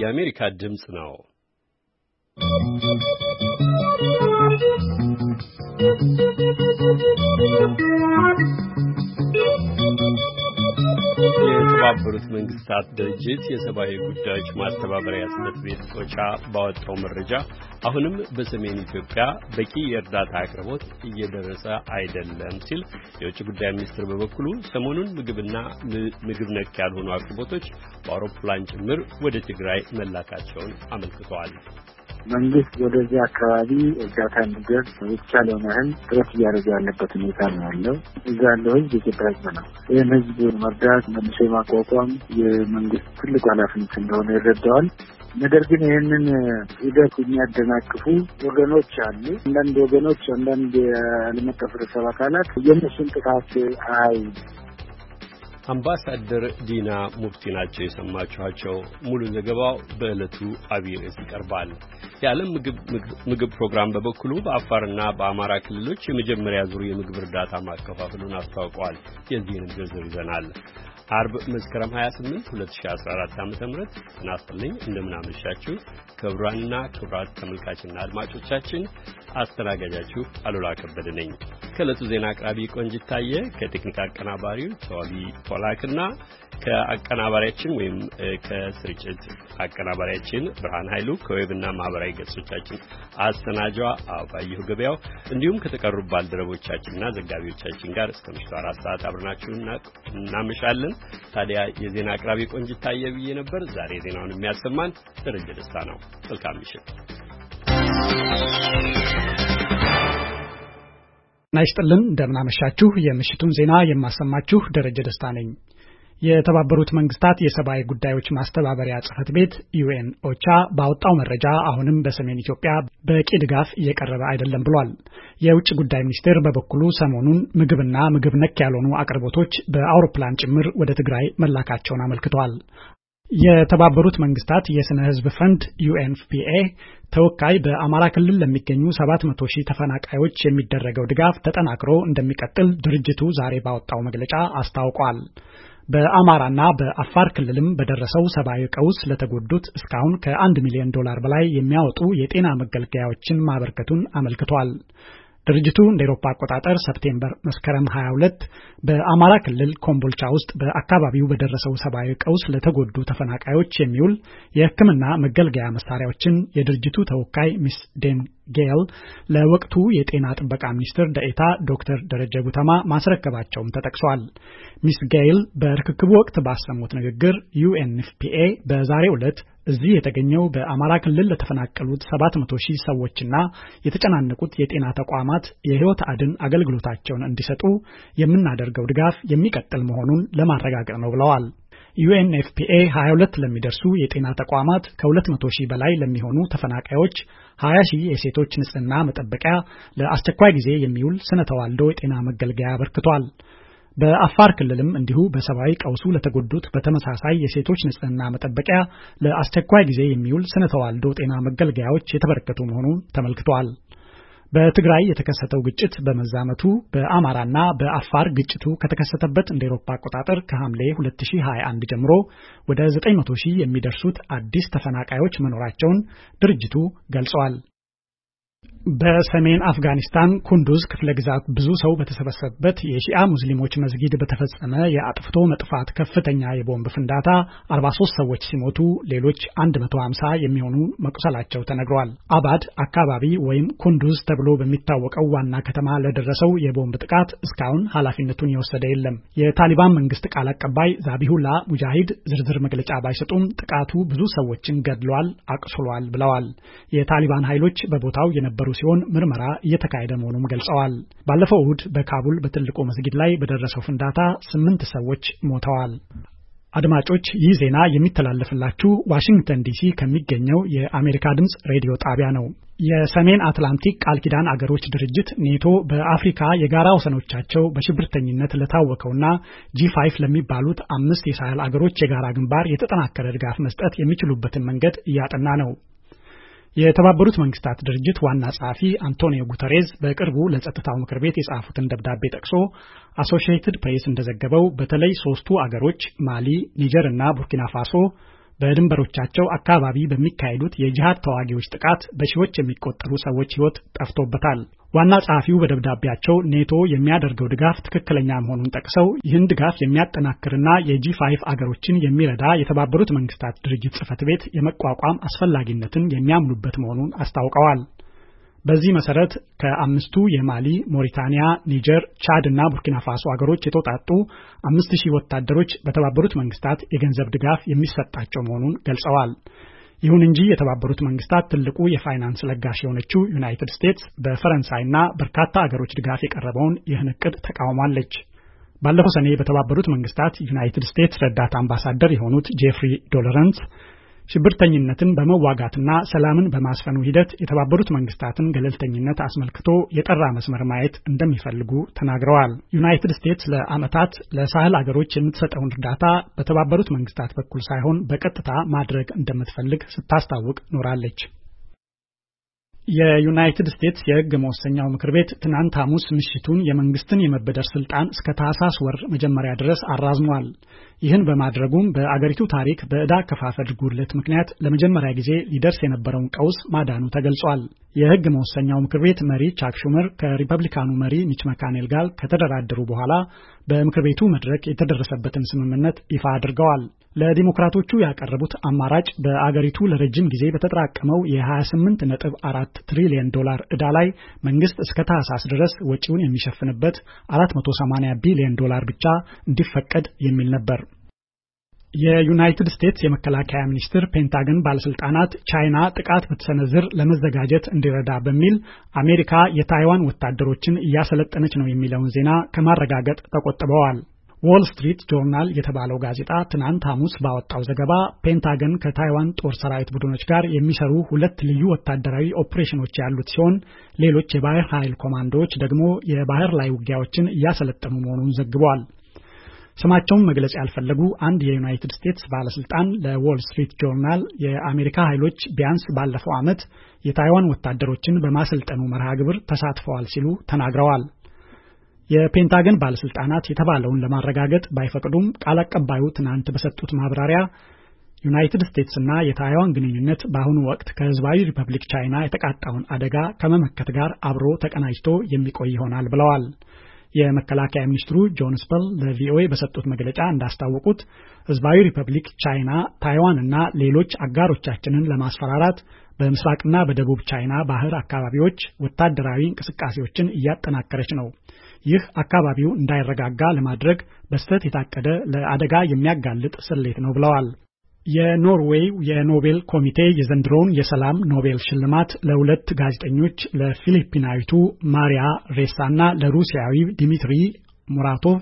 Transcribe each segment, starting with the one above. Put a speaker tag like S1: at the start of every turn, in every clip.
S1: የአሜሪካ ድምጽ ነው። የተባበሩት መንግስታት ድርጅት የሰብአዊ ጉዳዮች ማስተባበሪያ ጽሕፈት ቤት ኦቻ ባወጣው መረጃ አሁንም በሰሜን ኢትዮጵያ በቂ የእርዳታ አቅርቦት እየደረሰ አይደለም ሲል፣ የውጭ ጉዳይ ሚኒስትር በበኩሉ ሰሞኑን ምግብና ምግብ ነክ ያልሆኑ አቅርቦቶች በአውሮፕላን ጭምር ወደ ትግራይ መላካቸውን አመልክተዋል።
S2: መንግስት ወደዚህ አካባቢ እርዳታ እንዲደርስ የተቻለውን ያህል ጥረት እያደረገ ያለበት ሁኔታ ነው ያለው። እዛ ያለው ህዝብ የኢትዮጵያ ህዝብ ነው። ይህን ህዝብ መርዳት፣ መልሶ ማቋቋም የመንግስት ትልቅ ኃላፊነት እንደሆነ ይረዳዋል። ነገር ግን ይህንን ሂደት የሚያደናቅፉ ወገኖች አሉ። አንዳንድ ወገኖች፣ አንዳንድ የዓለም አቀፍ ህብረተሰብ አካላት የእነሱን ጥቃት
S1: አምባሳደር ዲና ሙፍቲ ናቸው የሰማችኋቸው። ሙሉ ዘገባው በዕለቱ አብይ ርዕስ ይቀርባል። የዓለም ምግብ ፕሮግራም በበኩሉ በአፋርና በአማራ ክልሎች የመጀመሪያ ዙር የምግብ እርዳታ ማከፋፈሉን አስታውቋል። የዚህንም ዝርዝር ይዘናል። አርብ መስከረም 28 2014 ዓ.ም እናስተልኝ እንደምን አመሻችሁ። ክቡራንና ክቡራት ተመልካችና አድማጮቻችን አስተናጋጃችሁ አሉላ ከበደ ነኝ። ከዕለቱ ዜና አቅራቢ ቆንጂት ታየ፣ ከቴክኒክ አቀናባሪው ተዋቢ ፖላክና ከአቀናባሪያችን ወይም ከስርጭት አቀናባሪያችን ብርሃን ኃይሉ ከዌብና ማህበራዊ ገጾቻችን አስተናጇ አባይሁ ገበያው እንዲሁም ከተቀሩ ባልደረቦቻችንና ዘጋቢዎቻችን ጋር እስከ ምሽቱ 4 ሰዓት አብረናችሁ እናመሻለን። ታዲያ የዜና አቅራቢ ቆንጂት ታየ ብዬ ነበር። ዛሬ ዜናውን የሚያሰማን ደረጀ ደስታ ነው። መልካም ምሽት።
S3: ናይስጥልን እንደምናመሻችሁ። የምሽቱን ዜና የማሰማችሁ ደረጀ ደስታ ነኝ። የተባበሩት መንግስታት የሰብአዊ ጉዳዮች ማስተባበሪያ ጽሕፈት ቤት ዩኤን ኦቻ ባወጣው መረጃ አሁንም በሰሜን ኢትዮጵያ በቂ ድጋፍ እየቀረበ አይደለም ብሏል። የውጭ ጉዳይ ሚኒስቴር በበኩሉ ሰሞኑን ምግብና ምግብ ነክ ያልሆኑ አቅርቦቶች በአውሮፕላን ጭምር ወደ ትግራይ መላካቸውን አመልክቷል። የተባበሩት መንግስታት የስነ ህዝብ ፈንድ ዩኤንኤፍፒኤ ተወካይ በአማራ ክልል ለሚገኙ 700,000 ተፈናቃዮች የሚደረገው ድጋፍ ተጠናክሮ እንደሚቀጥል ድርጅቱ ዛሬ ባወጣው መግለጫ አስታውቋል። በአማራና በአፋር ክልልም በደረሰው ሰብአዊ ቀውስ ለተጎዱት እስካሁን ከ$1 ሚሊዮን በላይ የሚያወጡ የጤና መገልገያዎችን ማበርከቱን አመልክቷል። ድርጅቱ እንደ አውሮፓ አቆጣጠር መስከረም 22 በአማራ ክልል ኮምቦልቻ ውስጥ በአካባቢው በደረሰው ሰብአዊ ቀውስ ለተጎዱ ተፈናቃዮች የሚውል የሕክምና መገልገያ መሳሪያዎችን የድርጅቱ ተወካይ ሚስ ዴን ጌል ለወቅቱ የጤና ጥበቃ ሚኒስትር ደኤታ ዶክተር ደረጀ ጉተማ ማስረከባቸውም ተጠቅሷል። ሚስ ጌል በርክክቡ ወቅት ባሰሙት ንግግር ዩኤንኤፍፒኤ በዛሬው ዕለት እዚህ የተገኘው በአማራ ክልል ለተፈናቀሉት 700,000 ሰዎችና የተጨናነቁት የጤና ተቋማት የህይወት አድን አገልግሎታቸውን እንዲሰጡ የምናደርገው ድጋፍ የሚቀጥል መሆኑን ለማረጋገጥ ነው ብለዋል። ዩኤንኤፍፒኤ 22 ለሚደርሱ የጤና ተቋማት ከ200,000 በላይ ለሚሆኑ ተፈናቃዮች 20,000 የሴቶች ንጽህና መጠበቂያ ለአስቸኳይ ጊዜ የሚውል ስነ ተዋልዶ የጤና መገልገያ አበርክቷል። በአፋር ክልልም እንዲሁ በሰብአዊ ቀውሱ ለተጎዱት በተመሳሳይ የሴቶች ንጽህና መጠበቂያ ለአስቸኳይ ጊዜ የሚውል ስነ ተዋልዶ ጤና መገልገያዎች የተበረከቱ መሆኑን ተመልክቷል። በትግራይ የተከሰተው ግጭት በመዛመቱ በአማራና በአፋር ግጭቱ ከተከሰተበት እንደ አውሮፓ አቆጣጠር ከሐምሌ 2021 ጀምሮ ወደ 900,000 የሚደርሱት አዲስ ተፈናቃዮች መኖራቸውን ድርጅቱ ገልጿል። በሰሜን አፍጋኒስታን ኩንዱዝ ክፍለ ግዛት ብዙ ሰው በተሰበሰበበት የሺአ ሙስሊሞች መስጊድ በተፈጸመ የአጥፍቶ መጥፋት ከፍተኛ የቦምብ ፍንዳታ 43 ሰዎች ሲሞቱ ሌሎች 150 የሚሆኑ መቁሰላቸው ተነግሯል። አባድ አካባቢ ወይም ኩንዱዝ ተብሎ በሚታወቀው ዋና ከተማ ለደረሰው የቦምብ ጥቃት እስካሁን ኃላፊነቱን የወሰደ የለም። የታሊባን መንግስት ቃል አቀባይ ዛቢሁላ ሙጃሂድ ዝርዝር መግለጫ ባይሰጡም ጥቃቱ ብዙ ሰዎችን ገድሏል፣ አቁስሏል ብለዋል። የታሊባን ኃይሎች በቦታው የነበሩ ሲሆን ምርመራ እየተካሄደ መሆኑን ገልጸዋል። ባለፈው እሁድ በካቡል በትልቁ መስጊድ ላይ በደረሰው ፍንዳታ 8 ሰዎች ሞተዋል። አድማጮች፣ ይህ ዜና የሚተላለፍላችሁ ዋሽንግተን ዲሲ ከሚገኘው የአሜሪካ ድምጽ ሬዲዮ ጣቢያ ነው። የሰሜን አትላንቲክ ቃል ኪዳን አገሮች ድርጅት ኔቶ በአፍሪካ የጋራ ወሰኖቻቸው በሽብርተኝነት ለታወቀውና G5 ለሚባሉት 5 የሳህል አገሮች የጋራ ግንባር የተጠናከረ ድጋፍ መስጠት የሚችሉበትን መንገድ እያጠና ነው። የተባበሩት መንግስታት ድርጅት ዋና ጸሐፊ አንቶኒዮ ጉተሬዝ በቅርቡ ለጸጥታው ምክር ቤት የጻፉትን ደብዳቤ ጠቅሶ አሶሺየትድ ፕሬስ እንደዘገበው በተለይ 3ቱ አገሮች ማሊ፣ ኒጀር እና ቡርኪና ፋሶ በድንበሮቻቸው አካባቢ በሚካሄዱት የጂሃድ ተዋጊዎች ጥቃት በሺዎች የሚቆጠሩ ሰዎች ሕይወት ጠፍቶበታል። ዋና ጸሐፊው በደብዳቤያቸው ኔቶ የሚያደርገው ድጋፍ ትክክለኛ መሆኑን ጠቅሰው ይህን ድጋፍ የሚያጠናክርና የጂ5 አገሮችን የሚረዳ የተባበሩት መንግስታት ድርጅት ጽሕፈት ቤት የመቋቋም አስፈላጊነትን የሚያምኑበት መሆኑን አስታውቀዋል። በዚህ መሰረት ከአምስቱ የማሊ፣ ሞሪታኒያ፣ ኒጀር፣ ቻድ እና ቡርኪና ፋሶ አገሮች የተውጣጡ 5000 ወታደሮች በተባበሩት መንግስታት የገንዘብ ድጋፍ የሚሰጣቸው መሆኑን ገልጸዋል። ይሁን እንጂ የተባበሩት መንግስታት ትልቁ የፋይናንስ ለጋሽ የሆነችው ዩናይትድ ስቴትስ በፈረንሳይና በርካታ አገሮች ድጋፍ የቀረበውን ይህን እቅድ ተቃውማለች። ባለፈው ሰኔ በተባበሩት መንግስታት ዩናይትድ ስቴትስ ረዳት አምባሳደር የሆኑት ጄፍሪ ዶለረንስ ሽብርተኝነትን በመዋጋትና ሰላምን በማስፈኑ ሂደት የተባበሩት መንግስታትን ገለልተኝነት አስመልክቶ የጠራ መስመር ማየት እንደሚፈልጉ ተናግረዋል። ዩናይትድ ስቴትስ ለዓመታት ለሳህል አገሮች የምትሰጠውን እርዳታ በተባበሩት መንግስታት በኩል ሳይሆን በቀጥታ ማድረግ እንደምትፈልግ ስታስታውቅ ኖራለች። የዩናይትድ ስቴትስ የሕግ መወሰኛው ምክር ቤት ትናንት ሐሙስ ምሽቱን የመንግስትን የመበደር ስልጣን እስከ ታህሳስ ወር መጀመሪያ ድረስ አራዝሟል። ይህን በማድረጉም በአገሪቱ ታሪክ በዕዳ አከፋፈል ጉድለት ምክንያት ለመጀመሪያ ጊዜ ሊደርስ የነበረውን ቀውስ ማዳኑ ተገልጿል። የሕግ መወሰኛው ምክር ቤት መሪ ቻክ ሹመር ከሪፐብሊካኑ መሪ ሚች መካኔል ጋር ከተደራደሩ በኋላ በምክር ቤቱ መድረክ የተደረሰበትን ስምምነት ይፋ አድርገዋል። ለዲሞክራቶቹ ያቀረቡት አማራጭ በአገሪቱ ለረጅም ጊዜ በተጠራቀመው የ28.4 ትሪሊየን ዶላር ዕዳ ላይ መንግስት እስከ ታህሳስ ድረስ ወጪውን የሚሸፍንበት 480 ቢሊዮን ዶላር ብቻ እንዲፈቀድ የሚል ነበር። የዩናይትድ ስቴትስ የመከላከያ ሚኒስትር ፔንታገን ባለስልጣናት ቻይና ጥቃት ብትሰነዝር ለመዘጋጀት እንዲረዳ በሚል አሜሪካ የታይዋን ወታደሮችን እያሰለጠነች ነው የሚለውን ዜና ከማረጋገጥ ተቆጥበዋል። ዎል ስትሪት ጆርናል የተባለው ጋዜጣ ትናንት ሐሙስ ባወጣው ዘገባ ፔንታገን ከታይዋን ጦር ሰራዊት ቡድኖች ጋር የሚሰሩ 2 ልዩ ወታደራዊ ኦፕሬሽኖች ያሉት ሲሆን ሌሎች የባህር ኃይል ኮማንዶዎች ደግሞ የባህር ላይ ውጊያዎችን እያሰለጠኑ መሆኑን ዘግቧል። ስማቸውን መግለጽ ያልፈለጉ አንድ የዩናይትድ ስቴትስ ባለስልጣን ለዎል ስትሪት ጆርናል የአሜሪካ ኃይሎች ቢያንስ ባለፈው ዓመት የታይዋን ወታደሮችን በማሰልጠኑ መርሃ ግብር ተሳትፈዋል ሲሉ ተናግረዋል። የፔንታገን ባለስልጣናት የተባለውን ለማረጋገጥ ባይፈቅዱም ቃል አቀባዩ ትናንት በሰጡት ማብራሪያ ዩናይትድ ስቴትስ እና የታይዋን ግንኙነት በአሁኑ ወቅት ከህዝባዊ ሪፐብሊክ ቻይና የተቃጣውን አደጋ ከመመከት ጋር አብሮ ተቀናጅቶ የሚቆይ ይሆናል ብለዋል። የመከላከያ ሚኒስትሩ ጆን ስፐል ለቪኦኤ በሰጡት መግለጫ እንዳስታወቁት ህዝባዊ ሪፐብሊክ ቻይና ታይዋን እና ሌሎች አጋሮቻችንን ለማስፈራራት በምስራቅና በደቡብ ቻይና ባህር አካባቢዎች ወታደራዊ እንቅስቃሴዎችን እያጠናከረች ነው። ይህ አካባቢው እንዳይረጋጋ ለማድረግ በስተት የታቀደ ለአደጋ የሚያጋልጥ ስሌት ነው ብለዋል። የኖርዌይ የኖቤል ኮሚቴ የዘንድሮውን የሰላም ኖቤል ሽልማት ለሁለት ጋዜጠኞች ለፊሊፒናዊቱ ማሪያ ሬሳና ለሩሲያዊ ዲሚትሪ ሙራቶቭ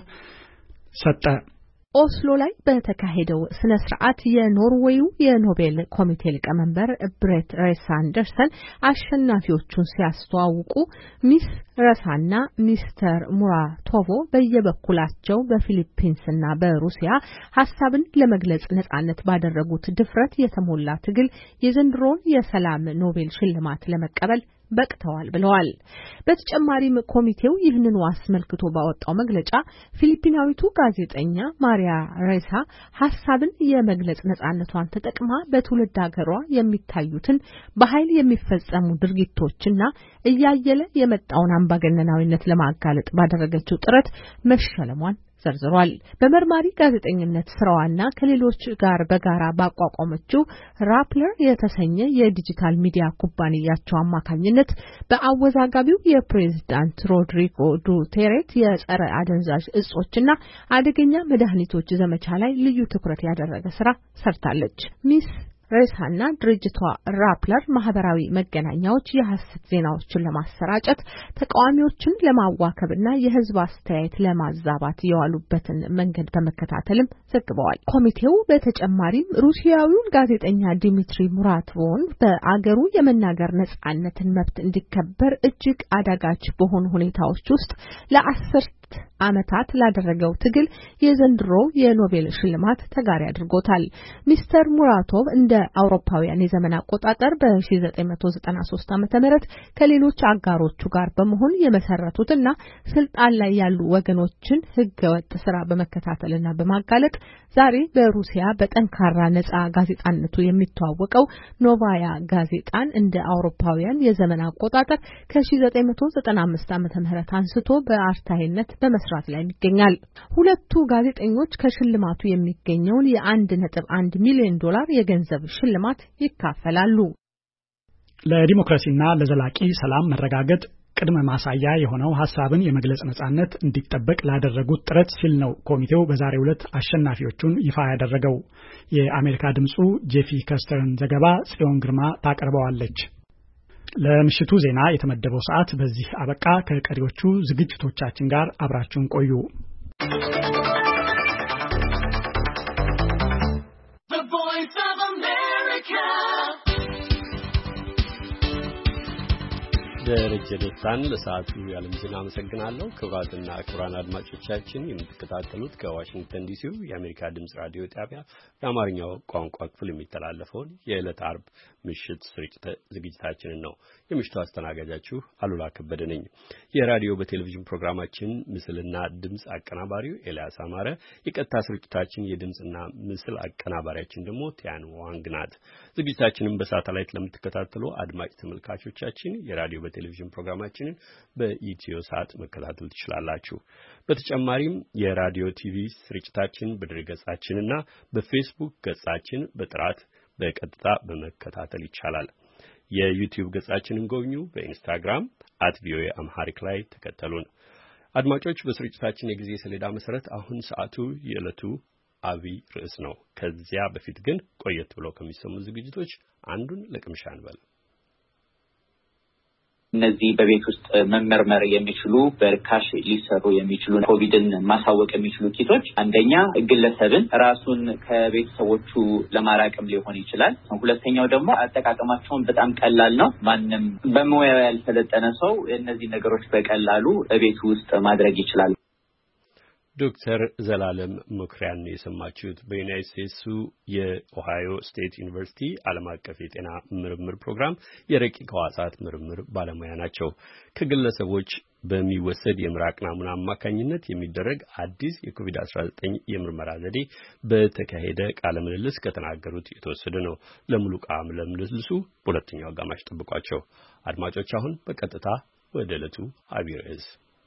S3: ሰጠ።
S4: ኦስሎ ላይ በተካሄደው ስነ ስርዓት የኖርዌዩ የኖቤል ኮሚቴ ሊቀመንበር ብሬት ሬሳ አንደርሰን አሸናፊዎቹን ሲያስተዋውቁ ሚስ ረሳና ሚስተር ሙራቶቮ በየበኩላቸው በፊሊፒንስና በሩሲያ ሐሳብን ለመግለጽ ነጻነት ባደረጉት ድፍረት የተሞላ ትግል የዘንድሮውን የሰላም ኖቤል ሽልማት ለመቀበል በቅተዋል ብለዋል። በተጨማሪም ኮሚቴው ይህንን አስመልክቶ ባወጣው መግለጫ ፊሊፒናዊቱ ጋዜጠኛ ማሪያ ሬሳ ሐሳብን የመግለጽ ነጻነቷን ተጠቅማ በትውልድ ሀገሯ የሚታዩትን በኃይል የሚፈጸሙ ድርጊቶችና እያየለ የመጣውን አምባገነናዊነት ለማጋለጥ ባደረገችው ጥረት መሸለሟን ዘርዝሯል። በመርማሪ ጋዜጠኝነት ስራዋና ከሌሎች ጋር በጋራ ባቋቋመችው ራፕለር የተሰኘ የዲጂታል ሚዲያ ኩባንያቸው አማካኝነት በአወዛጋቢው የፕሬዝዳንት ሮድሪጎ ዱቴሬት የጸረ አደንዛዥ እጾችና አደገኛ መድኃኒቶች ዘመቻ ላይ ልዩ ትኩረት ያደረገ ስራ ሰርታለች። ሚስ ሬሳና ድርጅቷ ራፕለር ማህበራዊ መገናኛዎች የሐሰት ዜናዎችን ለማሰራጨት ተቃዋሚዎችን ለማዋከብና የህዝብ አስተያየት ለማዛባት የዋሉበትን መንገድ በመከታተልም ዘግበዋል። ኮሚቴው በተጨማሪም ሩሲያዊውን ጋዜጠኛ ዲሚትሪ ሙራቶቭን በአገሩ የመናገር ነጻነትን መብት እንዲከበር እጅግ አዳጋች በሆኑ ሁኔታዎች ውስጥ ለ10 ዓመታት ላደረገው ትግል የዘንድሮ የኖቤል ሽልማት ተጋሪ አድርጎታል። ሚስተር ሙራቶቭ እንደ አውሮፓውያን የዘመን አቆጣጠር በ1993 ዓ.ም ከሌሎች አጋሮቹ ጋር በመሆን የመሰረቱትና ስልጣን ላይ ያሉ ወገኖችን ህገወጥ ስራ በመከታተልና በማጋለጥ ዛሬ በሩሲያ በጠንካራ ነፃ ጋዜጣነቱ የሚተዋወቀው ኖቫያ ጋዜጣን እንደ አውሮፓውያን የዘመን አቆጣጠር ከ1995 ዓ.ም አንስቶ በአርታይነት በመስራት ላይ ይገኛል። ሁለቱ ጋዜጠኞች ከሽልማቱ የሚገኘውን የ$1.1 ሚሊዮን የገንዘብ ሽልማት ይካፈላሉ።
S3: ለዲሞክራሲና ለዘላቂ ሰላም መረጋገጥ ቅድመ ማሳያ የሆነው ሐሳብን የመግለጽ ነጻነት እንዲጠበቅ ላደረጉት ጥረት ሲል ነው ኮሚቴው በዛሬው ዕለት አሸናፊዎቹን ይፋ ያደረገው። የአሜሪካ ድምጹ ጄፊ ከስተርን ዘገባ ጽዮን ግርማ ታቀርበዋለች። ለምሽቱ ዜና የተመደበው ሰዓት በዚህ አበቃ። ከቀሪዎቹ ዝግጅቶቻችን ጋር አብራችሁን ቆዩ።
S1: ደረጀ ደስታን ለሰዓቱ የዓለም ዜና አመሰግናለሁ። ክቡራትና ክቡራን አድማጮቻችን የምትከታተሉት ከዋሽንግተን ዲሲው የአሜሪካ ድምጽ ራዲዮ ጣቢያ የአማርኛው ቋንቋ ክፍል የሚተላለፈውን የዕለት አርብ ምሽት ዝግጅታችንን ነው። የምሽቱ አስተናጋጃችሁ አሉላ ከበደ ነኝ። የራዲዮ በቴሌቪዥን ፕሮግራማችን ምስልና ድምጽ አቀናባሪው ኤልያስ አማረ፣ የቀጥታ ስርጭታችን የድምጽና ምስል አቀናባሪያችን ደግሞ ቲያን ዋንግ ናት። ዝግጅታችንን በሳተላይት ለምትከታተሉ አድማጭ ተመልካቾቻችን የራዲዮ በቴሌቪዥን ፕሮግራማችንን በኢትዮ ሳት መከታተል ትችላላችሁ። በተጨማሪም የራዲዮ ቲቪ ስርጭታችን በድረገጻችንና በፌስቡክ ገጻችን በጥራት በቀጥታ በመከታተል ይቻላል። የዩቲዩብ ገጻችንን ጎብኙ። በኢንስታግራም @voaamharic ላይ ተከተሉን። አድማጮች በስርጭታችን የጊዜ ሰሌዳ መሰረት አሁን ሰዓቱ የዕለቱ አብይ ርዕስ ነው። ከዚያ በፊት ግን ቆየት ብለው ከሚሰሙ ዝግጅቶች አንዱን ለቅምሻ እንበል።
S5: እነዚህ በቤት ውስጥ መመርመር የሚችሉ በርካሽ ሊሰሩ የሚችሉ ኮቪድን ማሳወቅ የሚችሉ ኪቶች አንደኛ ግለሰብን ራሱን ከቤተሰቦቹ ለማራቅም ሊሆን ይችላል። ሁለተኛው ደግሞ አጠቃቀማቸውን በጣም ቀላል ነው። ማንም በሙያው ያልሰለጠነ ሰው እነዚህ ነገሮች በቀላሉ በቤት ውስጥ ማድረግ ይችላል።
S1: ዶክተር ዘላለም መኩሪያን የሰማችሁት በዩናይትድ ስቴትሱ የኦሃዮ ስቴት ዩኒቨርሲቲ ዓለም አቀፍ የጤና ምርምር ፕሮግራም የረቂቅ ሕዋሳት ምርምር ባለሙያ ናቸው። ከግለሰቦች በሚወሰድ የምራቅ ናሙና አማካኝነት የሚደረግ አዲስ የኮቪድ-19 የምርመራ ዘዴ በተካሄደ ቃለ ምልልስ ከተናገሩት የተወሰደ ነው። ለሙሉ ቃለ ምልልሱ በሁለተኛው አጋማሽ ጠብቋቸው። አድማጮች አሁን በቀጥታ ወደ ዕለቱ አብይ ርዕስ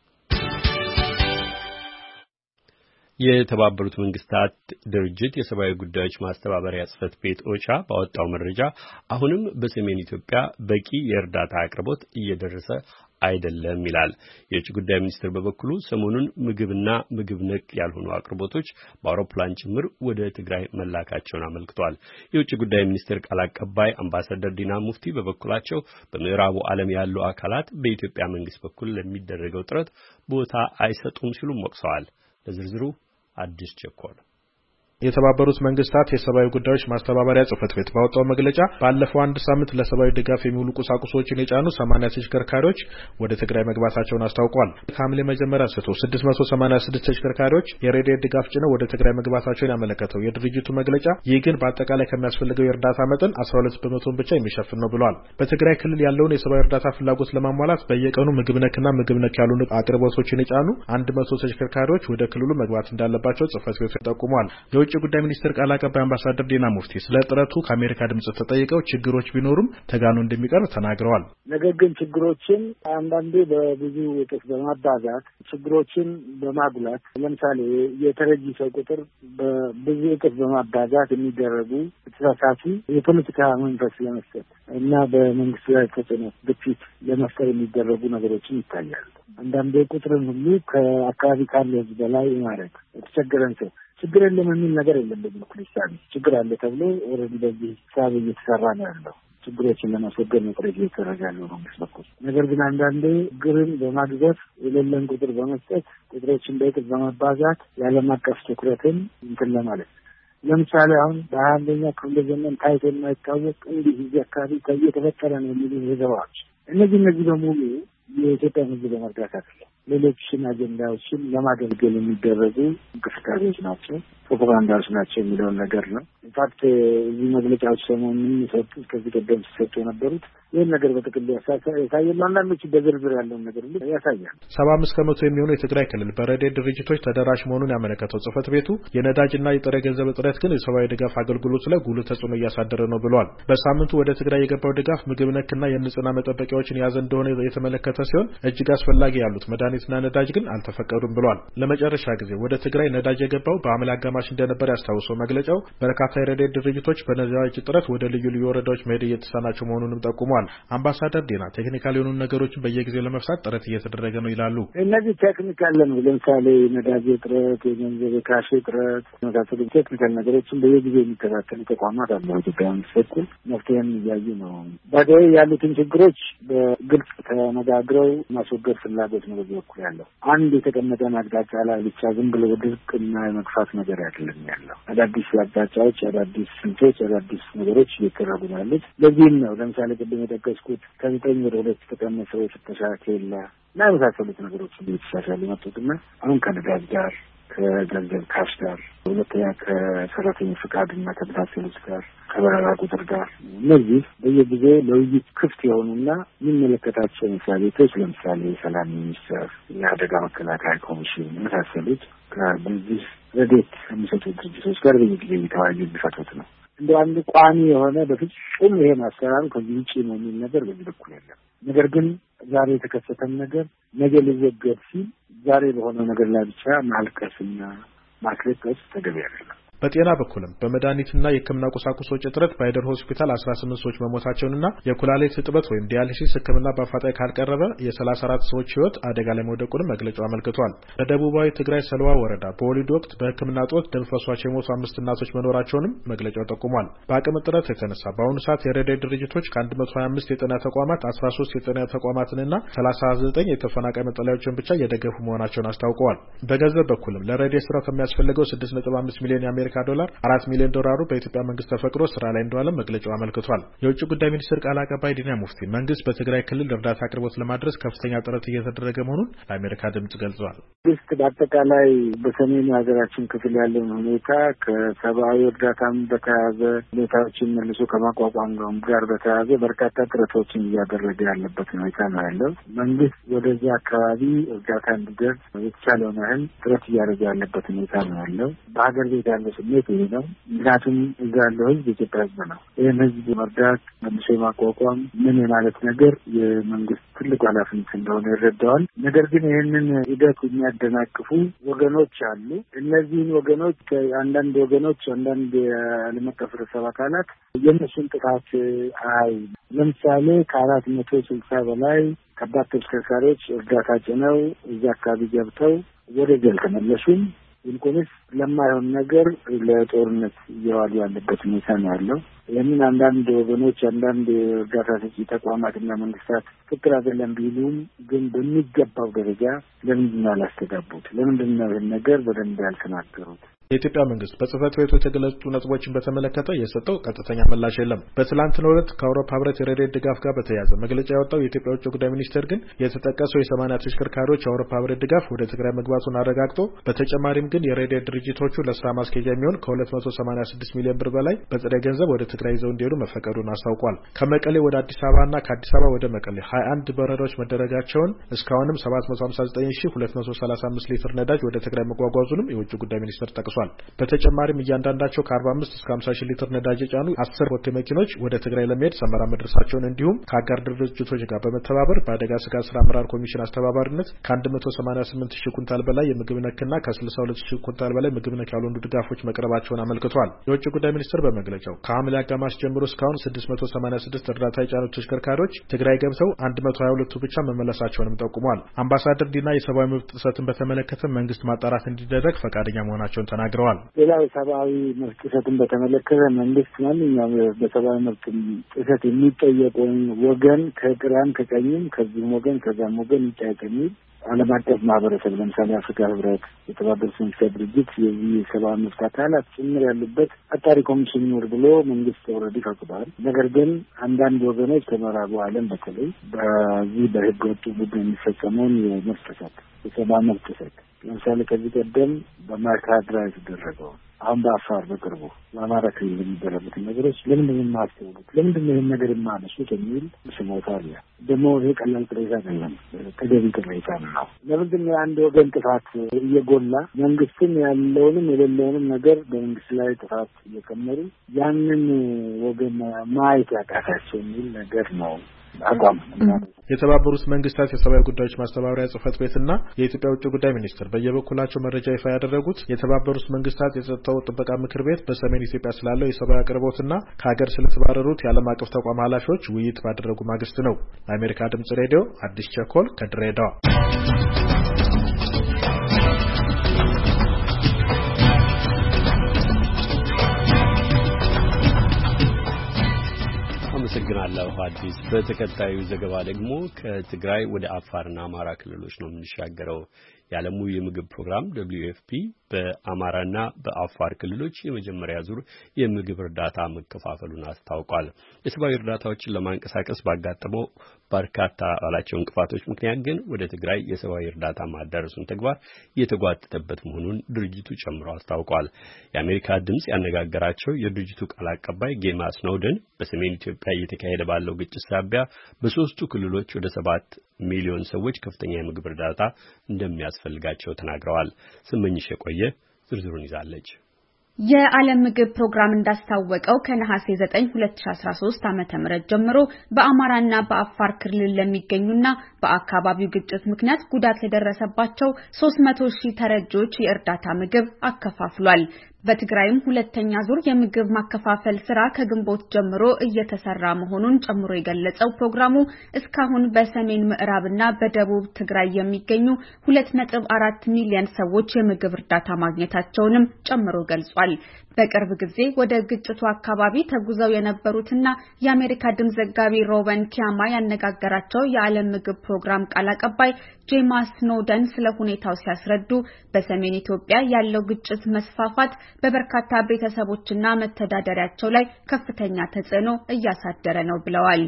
S1: የተባበሩት መንግስታት ድርጅት የሰብአዊ ጉዳዮች ማስተባበሪያ ጽሕፈት ቤት ኦቻ ባወጣው መረጃ አሁንም በሰሜን ኢትዮጵያ በቂ የእርዳታ አቅርቦት እየደረሰ አይደለም ይላል። የውጭ ጉዳይ ሚኒስቴር በበኩሉ ሰሞኑን ምግብና ምግብ ነክ ያልሆኑ አቅርቦቶች በአውሮፕላን ጭምር ወደ ትግራይ መላካቸውን አመልክቷል። የውጭ ጉዳይ ሚኒስቴር ቃል አቀባይ አምባሳደር ዲና ሙፍቲ በበኩላቸው በምዕራቡ ዓለም ያሉ አካላት በኢትዮጵያ መንግስት በኩል ለሚደረገው ጥረት ቦታ አይሰጡም ሲሉ ወቅሰዋል። ለዝርዝሩ አዲስ ቸኮል
S6: የተባበሩት መንግስታት የሰብአዊ ጉዳዮች ማስተባበሪያ ጽሕፈት ቤት ባወጣው መግለጫ ባለፈው አንድ ሳምንት ለሰብአዊ ድጋፍ የሚውሉ ቁሳቁሶችን የጫኑ 80 ተሽከርካሪዎች ወደ ትግራይ መግባታቸውን አስታውቋል። ከሐምሌ መጀመሪያ አንስቶ 686 ተሽከርካሪዎች የረድኤት ድጋፍ ጭነው ወደ ትግራይ መግባታቸውን ያመለከተው የድርጅቱ መግለጫ ይህ ግን በአጠቃላይ ከሚያስፈልገው የእርዳታ መጠን 12% ብቻ የሚሸፍን ነው ብሏል። በትግራይ ክልል ያለውን የሰብአዊ እርዳታ ፍላጎት ለማሟላት በየቀኑ ምግብ ነክና ምግብ ነክ ያልሆኑ አቅርቦቶችን የጫኑ 100 ተሽከርካሪዎች ወደ ክልሉ መግባት እንዳለባቸው ጽሕፈት ቤቱ ጠቁሟል። የውጭ ጉዳይ ሚኒስትር ቃል አቀባይ አምባሳደር ዲና ሙፍቲ ስለ ጥረቱ ከአሜሪካ ድምጽ ተጠይቀው ችግሮች ቢኖሩም ተጋኑ እንደሚቀርብ ተናግረዋል።
S2: ነገር ግን ችግሮችን አንዳንዴ በብዙ እጥፍ በማባዛት ችግሮችን በማጉላት ለምሳሌ የተረጂ ሰው ቁጥር በብዙ እጥፍ በማባዛት የሚደረጉ ተሳታፊ የፖለቲካ መንፈስ ለመስጠት እና በመንግስት ላይ ተጽዕኖ ግፊት ለመፍጠር የሚደረጉ ነገሮችን ይታያሉ። አንዳንዴ ቁጥርን ሁሉ ከአካባቢ ካለ ህዝብ በላይ ማድረግ የተቸገረን ሰው ችግር የለም የሚል ነገር የለም። በክርስቲያን ችግር አለ ተብሎ ኦልሬዲ በዚህ ሂሳብ እየተሰራ ነው ያለው። ችግሮችን ለማስወገድ ነው ጥረት እየተደረገ ያለው መንግስት በኩል። ነገር ግን አንዳንዴ ችግርን በማግዘፍ የሌለን ቁጥር በመስጠት ቁጥሮችን በእጥፍ በመባዛት የዓለም አቀፍ ትኩረትን እንትን ለማለት ለምሳሌ አሁን በ21ኛ ክፍለ ዘመን ታይቶ የማይታወቅ እንዲህ እዚህ አካባቢ እየተፈጠረ ነው የሚሉ ዘገባዎች እነዚህ በሙሉ የኢትዮጵያ ህዝብ ለመርዳት አይደለም። ሌሎችን አጀንዳዎችን ለማገልገል የሚደረጉ እንቅስቃሴዎች ናቸው፣ ፕሮፓጋንዳዎች ናቸው የሚለውን ነገር ነው። ኢንፋክት እዚህ መግለጫዎች ሰሞኑን የሚሰጡ ከዚህ ቀደም ሲሰጡ የነበሩት ይህን ነገር በጥቅል ያሳያሉ። አንዳንዶች በዝርዝር ያለውን ነገር ያሳያል።
S6: 75 ከመቶ የሚሆኑ የትግራይ ክልል በረድኤት ድርጅቶች ተደራሽ መሆኑን ያመለከተው ጽሕፈት ቤቱ የነዳጅና የጥሬ ገንዘብ እጥረት ግን የሰብአዊ ድጋፍ አገልግሎት ላይ ጉልህ ተጽዕኖ እያሳደረ ነው ብሏል። በሳምንቱ ወደ ትግራይ የገባው ድጋፍ ምግብ ነክና የንጽህና መጠበቂያዎችን የያዘ እንደሆነ የተመለከተ ሲሆን እጅግ አስፈላጊ ያሉት መድኃኒትና ነዳጅ ግን አልተፈቀዱም ብሏል። ለመጨረሻ ጊዜ ወደ ትግራይ ነዳጅ የገባው በሐምሌ አጋማሽ እንደነበር ያስታውሰው መግለጫው በርካታ የረድኤት ድርጅቶች በነዳጅ እጥረት ወደ ልዩ ልዩ ወረዳዎች መሄድ እየተሳናቸው መሆኑንም ጠቁሟል። አምባሳደር ዲና ቴክኒካል የሆኑ ነገሮችን በየጊዜው ለመፍታት ጥረት እየተደረገ ነው ይላሉ።
S2: እነዚህ ቴክኒካል ነው። ለምሳሌ ነዳጅ እጥረት፣ የገንዘብ የካሽ እጥረት መሳሰሉ ቴክኒካል ነገሮችን በየጊዜው የሚከታተሉ ተቋማት አሉ። ኢትዮጵያ በኩል መፍትሄም እያዩ ነው። በዚህ ያሉትን ችግሮች በግልጽ ተነጋግረው ማስወገድ ፍላጎት ነው በዚህ በኩል ያለው። አንድ የተቀመጠን አቅጣጫ ላይ ብቻ ዝም ብሎ ድርቅና የመግፋት ነገር አይደለም ያለው። አዳዲስ አቅጣጫዎች፣ አዳዲስ ስልቶች፣ አዳዲስ ነገሮች እየተደረጉ ነው ያሉት። ለዚህም ነው ለምሳሌ ቅድም የጠቀስኩት ከ9 ወደ 2 የተቀነሰው ፍተሻ ኬላ እና የመሳሰሉት ነገሮች እየተሻሻሉ መጡትና አሁን ከነዳጅ ጋር ከገንዘብ ካሽ ጋር፣ ሁለተኛ ከሰራተኞች ፍቃድና ከመሳሰሉት ጋር፣ ከበረራ ቁጥር ጋር እነዚህ በየጊዜው ለውይይት ክፍት የሆኑና የሚመለከታቸው መስሪያ ቤቶች ለምሳሌ የሰላም ሚኒስቴር፣ የአደጋ መከላከያ ኮሚሽን የመሳሰሉት ከዚህ ረድኤት የሚሰጡ ድርጅቶች ጋር በየጊዜው እየተወያዩ የሚፈቱት ነው። እንደ አንድ ቋሚ የሆነ በፍጹም ይሄን አሰራሩ ከዚህ ውጪ ነው የሚል ነገር በዚህ በኩል የለም። ነገር ግን ዛሬ የተከሰተን ነገር ነገ ሊወገድ ሲል ዛሬ በሆነው ነገር ላይ ብቻ ማልቀስና ማስለቀስ ተገቢ አይደለም።
S6: በጤና በኩልም በመድኃኒትና የሕክምና ቁሳቁሶች እጥረት በአይደር ሆስፒታል 18 ሰዎች መሞታቸውንና የኩላሊት እጥበት ወይም ዲያሊሲስ ሕክምና በአፋጣኝ ካልቀረበ የ34 ሰዎች ሕይወት አደጋ ላይ መውደቁንም መግለጫው አመልክቷል። በደቡባዊ ትግራይ ሰልዋ ወረዳ በወሊድ ወቅት በሕክምና እጦት ደም ፈሷቸው የሞቱ 5 እናቶች መኖራቸውንም መግለጫው ጠቁሟል። በአቅም እጥረት የተነሳ በአሁኑ ሰዓት የረድኤት ድርጅቶች ከ125 የጤና ተቋማት 13 የጤና ተቋማትንና 39 የተፈናቃይ መጠለያዎችን ብቻ እየደገፉ መሆናቸውን አስታውቀዋል። በገንዘብ በኩልም ለረድኤት ስራው ከሚያስፈልገው 6.5 ሚሊዮን የአሜሪካ ዶላር $4 ሚሊዮን በኢትዮጵያ መንግስት ተፈቅዶ ስራ ላይ እንደዋለ መግለጫው አመልክቷል። የውጭ ጉዳይ ሚኒስትር ቃል አቀባይ ዲና ሙፍቲ መንግስት በትግራይ ክልል እርዳታ አቅርቦት ለማድረስ ከፍተኛ ጥረት እየተደረገ መሆኑን ለአሜሪካ ድምጽ ገልጸዋል።
S2: መንግስት በአጠቃላይ በሰሜኑ የሀገራችን ክፍል ያለውን ሁኔታ ከሰብአዊ እርዳታም በተያያዘ ሁኔታዎችን መልሶ ከማቋቋም ጋር በተያያዘ በርካታ ጥረቶችን እያደረገ ያለበት ሁኔታ ነው ያለው። መንግስት ወደዚህ አካባቢ እርዳታ እንዲደርስ የተቻለውን ያህል ጥረት እያደረገ ያለበት ሁኔታ ነው ያለው። በሀገር ቤት ያለው ስሜት ይሄ ነው። ምክንያቱም እዛ ያለው ህዝብ የኢትዮጵያ ህዝብ ነው። ይህን ህዝብ መርዳት መልሶ የማቋቋም ምን የማለት ነገር የመንግስት ትልቅ ኃላፊነት እንደሆነ ይረዳዋል። ነገር ግን ይህንን ሂደት የሚያደናቅፉ ወገኖች አሉ። እነዚህን ወገኖች አንዳንድ የዓለም አቀፍ ህብረተሰብ አካላት የእነሱን ጥቃት ለምሳሌ ከ460 በላይ ከባድ ተሽከርካሪዎች እርዳታ ጭነው እዛ አካባቢ ገብተው ወደዚያ አልተመለሱም። ይልቁንስ ለማይሆን ነገር ለጦርነት እየዋሉ ያለበት ሁኔታ ነው ያለው። ይህንን አንዳንድ ወገኖች አንዳንድ እርዳታ ሰጪ ተቋማትና መንግስታት ትክክል አይደለም ቢሉም ግን በሚገባው ደረጃ ለምንድን ነው ያላስተጋቡት? ለምንድን ነው ይህን ነገር በደንብ ያልተናገሩት?
S6: የኢትዮጵያ መንግስት በጽህፈት ቤቱ የተገለጹ ነጥቦችን በተመለከተ የሰጠው ቀጥተኛ ምላሽ የለም። በትላንትናው ዕለት ከአውሮፓ ህብረት የረድኤት ድጋፍ ጋር በተያያዘ መግለጫ ያወጣው የኢትዮጵያ ውጭ ጉዳይ ሚኒስቴር ግን የተጠቀሰው የ80 ተሽከርካሪዎች የአውሮፓ ህብረት ድጋፍ ወደ ትግራይ መግባቱን አረጋግጦ በተጨማሪም ግን የረድኤት ድርጅቶቹ ለስራ ማስኬጃ የሚሆን ከ286 ሚሊዮን ብር በላይ በጥሬ ገንዘብ ወደ ትግራይ ይዘው እንዲሄዱ መፈቀዱን አስታውቋል። ከመቀሌ ወደ አዲስ አበባና ከአዲስ አበባ ወደ መቀሌ 21 በረራዎች መደረጋቸውን እስካሁንም 759235 ሊትር ነዳጅ ወደ ትግራይ መጓጓዙንም የውጭ ጉዳይ ሚኒስቴር ጠቅሷል። በተጨማሪም እያንዳንዳቸው ከ45 እስከ 50 ሺህ ሊትር ነዳጅ የጫኑ 10 ቦቴ መኪኖች ወደ ትግራይ ለመሄድ ሰመራ መድረሳቸውን እንዲሁም ከአጋር ድርጅቶች ጋር በመተባበር በአደጋ ስጋት ስራ አመራር ኮሚሽን አስተባባሪነት ከ188 ሺህ ኩንታል በላይ የምግብ ነክና ከ62 ሺህ ኩንታል በላይ ምግብ ነክ ያልሆኑ ድጋፎች መቅረባቸውን አመልክቷል። የውጭ ጉዳይ ሚኒስቴር በመግለጫው ከሐምሌ አጋማሽ ጀምሮ እስካሁን 686 እርዳታ የጫኑ ተሽከርካሪዎች ትግራይ ገብተው 122ቱ ብቻ መመለሳቸውንም ጠቁሟል። አምባሳደር ዲና የሰብአዊ መብት ጥሰትን በተመለከተ መንግስት ማጣራት እንዲደረግ ፈቃደኛ መሆናቸውን ተናግረዋል። ተናግረዋል።
S2: ሌላው ሰብአዊ መብት ጥሰትን በተመለከተ መንግስት ማንኛውም በሰብአዊ መብት ጥሰት የሚጠየቅ ወገን ከግራም ከቀኝም ከዚህም ወገን ከዛም ወገን ይጠየቅ የሚል ዓለም አቀፍ ማህበረሰብ ለምሳሌ አፍሪካ ህብረት፣ የተባበሩት መንግስታት ድርጅት የዚህ ሰብአዊ መብት አካላት ጭምር ያሉበት አጣሪ ኮሚሽን ይኖር ብሎ መንግስት ኦልሬዲ ፈቅዷል። ነገር ግን አንዳንድ ወገኖች ከምዕራቡ ዓለም በተለይ በዚህ በህገ ወጡ ቡድን የሚፈጸመውን የመብት ጥሰት የሰብአዊ መብት ጥሰት ለምሳሌ ከዚህ ቀደም በማይካድራ የተደረገው አሁን በአፋር በቅርቡ በአማራ ክልል የሚደረጉት ነገሮች ለምንድን ነው የማያስተውሉት? ለምንድን ነው ይህን ነገር የማያነሱት? የሚል ስሞታ አለ። ደግሞ ይሄ ቀላል ቅሬታ አይደለም፣ ተገቢ ቅሬታ ነው። ለምንድን ነው የአንድ ወገን ጥፋት እየጎላ መንግስትም ያለውንም የሌለውንም ነገር በመንግስት ላይ ጥፋት እየከመሩ ያንን ወገን ማየት ያቃታቸው የሚል ነገር ነው አቋም።
S6: የተባበሩት መንግስታት የሰብአዊ ጉዳዮች ማስተባበሪያ ጽህፈት ቤትና የኢትዮጵያ ውጭ ጉዳይ ሚኒስቴር በየበኩላቸው መረጃ ይፋ ያደረጉት የተባበሩት መንግስታት የጸጥታው ጥበቃ ምክር ቤት በሰሜን ኢትዮጵያ ስላለው የሰብአዊ አቅርቦትና ከሀገር ስለተባረሩት የዓለም አቀፍ ተቋም ኃላፊዎች ውይይት ባደረጉ ማግስት ነው። ለአሜሪካ ድምጽ ሬዲዮ አዲስ ቸኮል ከድሬዳዋ።
S1: አመሰግናለሁ አዲስ። በተከታዩ ዘገባ ደግሞ ከትግራይ ወደ አፋርና አማራ ክልሎች ነው የምንሻገረው። የዓለሙ የምግብ ፕሮግራም WFP በአማራና በአፋር ክልሎች የመጀመሪያ ዙር የምግብ እርዳታ መከፋፈሉን አስታውቋል። የሰብአዊ እርዳታዎችን ለማንቀሳቀስ ባጋጠመው በርካታ ባላቸው እንቅፋቶች ምክንያት ግን ወደ ትግራይ የሰብአዊ እርዳታ ማዳረሱን ተግባር እየተጓተተበት መሆኑን ድርጅቱ ጨምሮ አስታውቋል። የአሜሪካ ድምጽ ያነጋገራቸው የድርጅቱ ቃል አቀባይ ጌማ ስኖደን በሰሜን ኢትዮጵያ እየተካሄደ ባለው ግጭት ሳቢያ በሶስቱ ክልሎች ወደ 7 ሚሊዮን ሰዎች ከፍተኛ የምግብ እርዳታ እንደሚያስፈልጋቸው ተናግረዋል። ስመኝሽ የቆየ ዝርዝሩን ይዛለች።
S7: የዓለም ምግብ ፕሮግራም እንዳስታወቀው ከነሐሴ 9 2013 ዓ.ም ጀምሮ በአማራና በአፋር ክልል ለሚገኙና በአካባቢው ግጭት ምክንያት ጉዳት ለደረሰባቸው 300,000 ተረጂዎች የእርዳታ ምግብ አከፋፍሏል። በትግራይም ሁለተኛ ዙር የምግብ ማከፋፈል ስራ ከግንቦት ጀምሮ እየተሰራ መሆኑን ጨምሮ የገለጸው ፕሮግራሙ እስካሁን በሰሜን ምዕራብና በደቡብ ትግራይ የሚገኙ 2.4 ሚሊዮን ሰዎች የምግብ እርዳታ ማግኘታቸውንም ጨምሮ ገልጿል። በቅርብ ጊዜ ወደ ግጭቱ አካባቢ ተጉዘው የነበሩትና የአሜሪካ ድምጽ ዘጋቢ ሮበን ኪያማ ያነጋገራቸው የዓለም ምግብ ፕሮግራም ቃል አቀባይ ጄማ ስኖደን ስለ ሁኔታው ሲያስረዱ በሰሜን ኢትዮጵያ ያለው ግጭት መስፋፋት በበርካታ ቤተሰቦችና መተዳደሪያቸው ላይ ከፍተኛ ተጽዕኖ እያሳደረ ነው ብለዋል።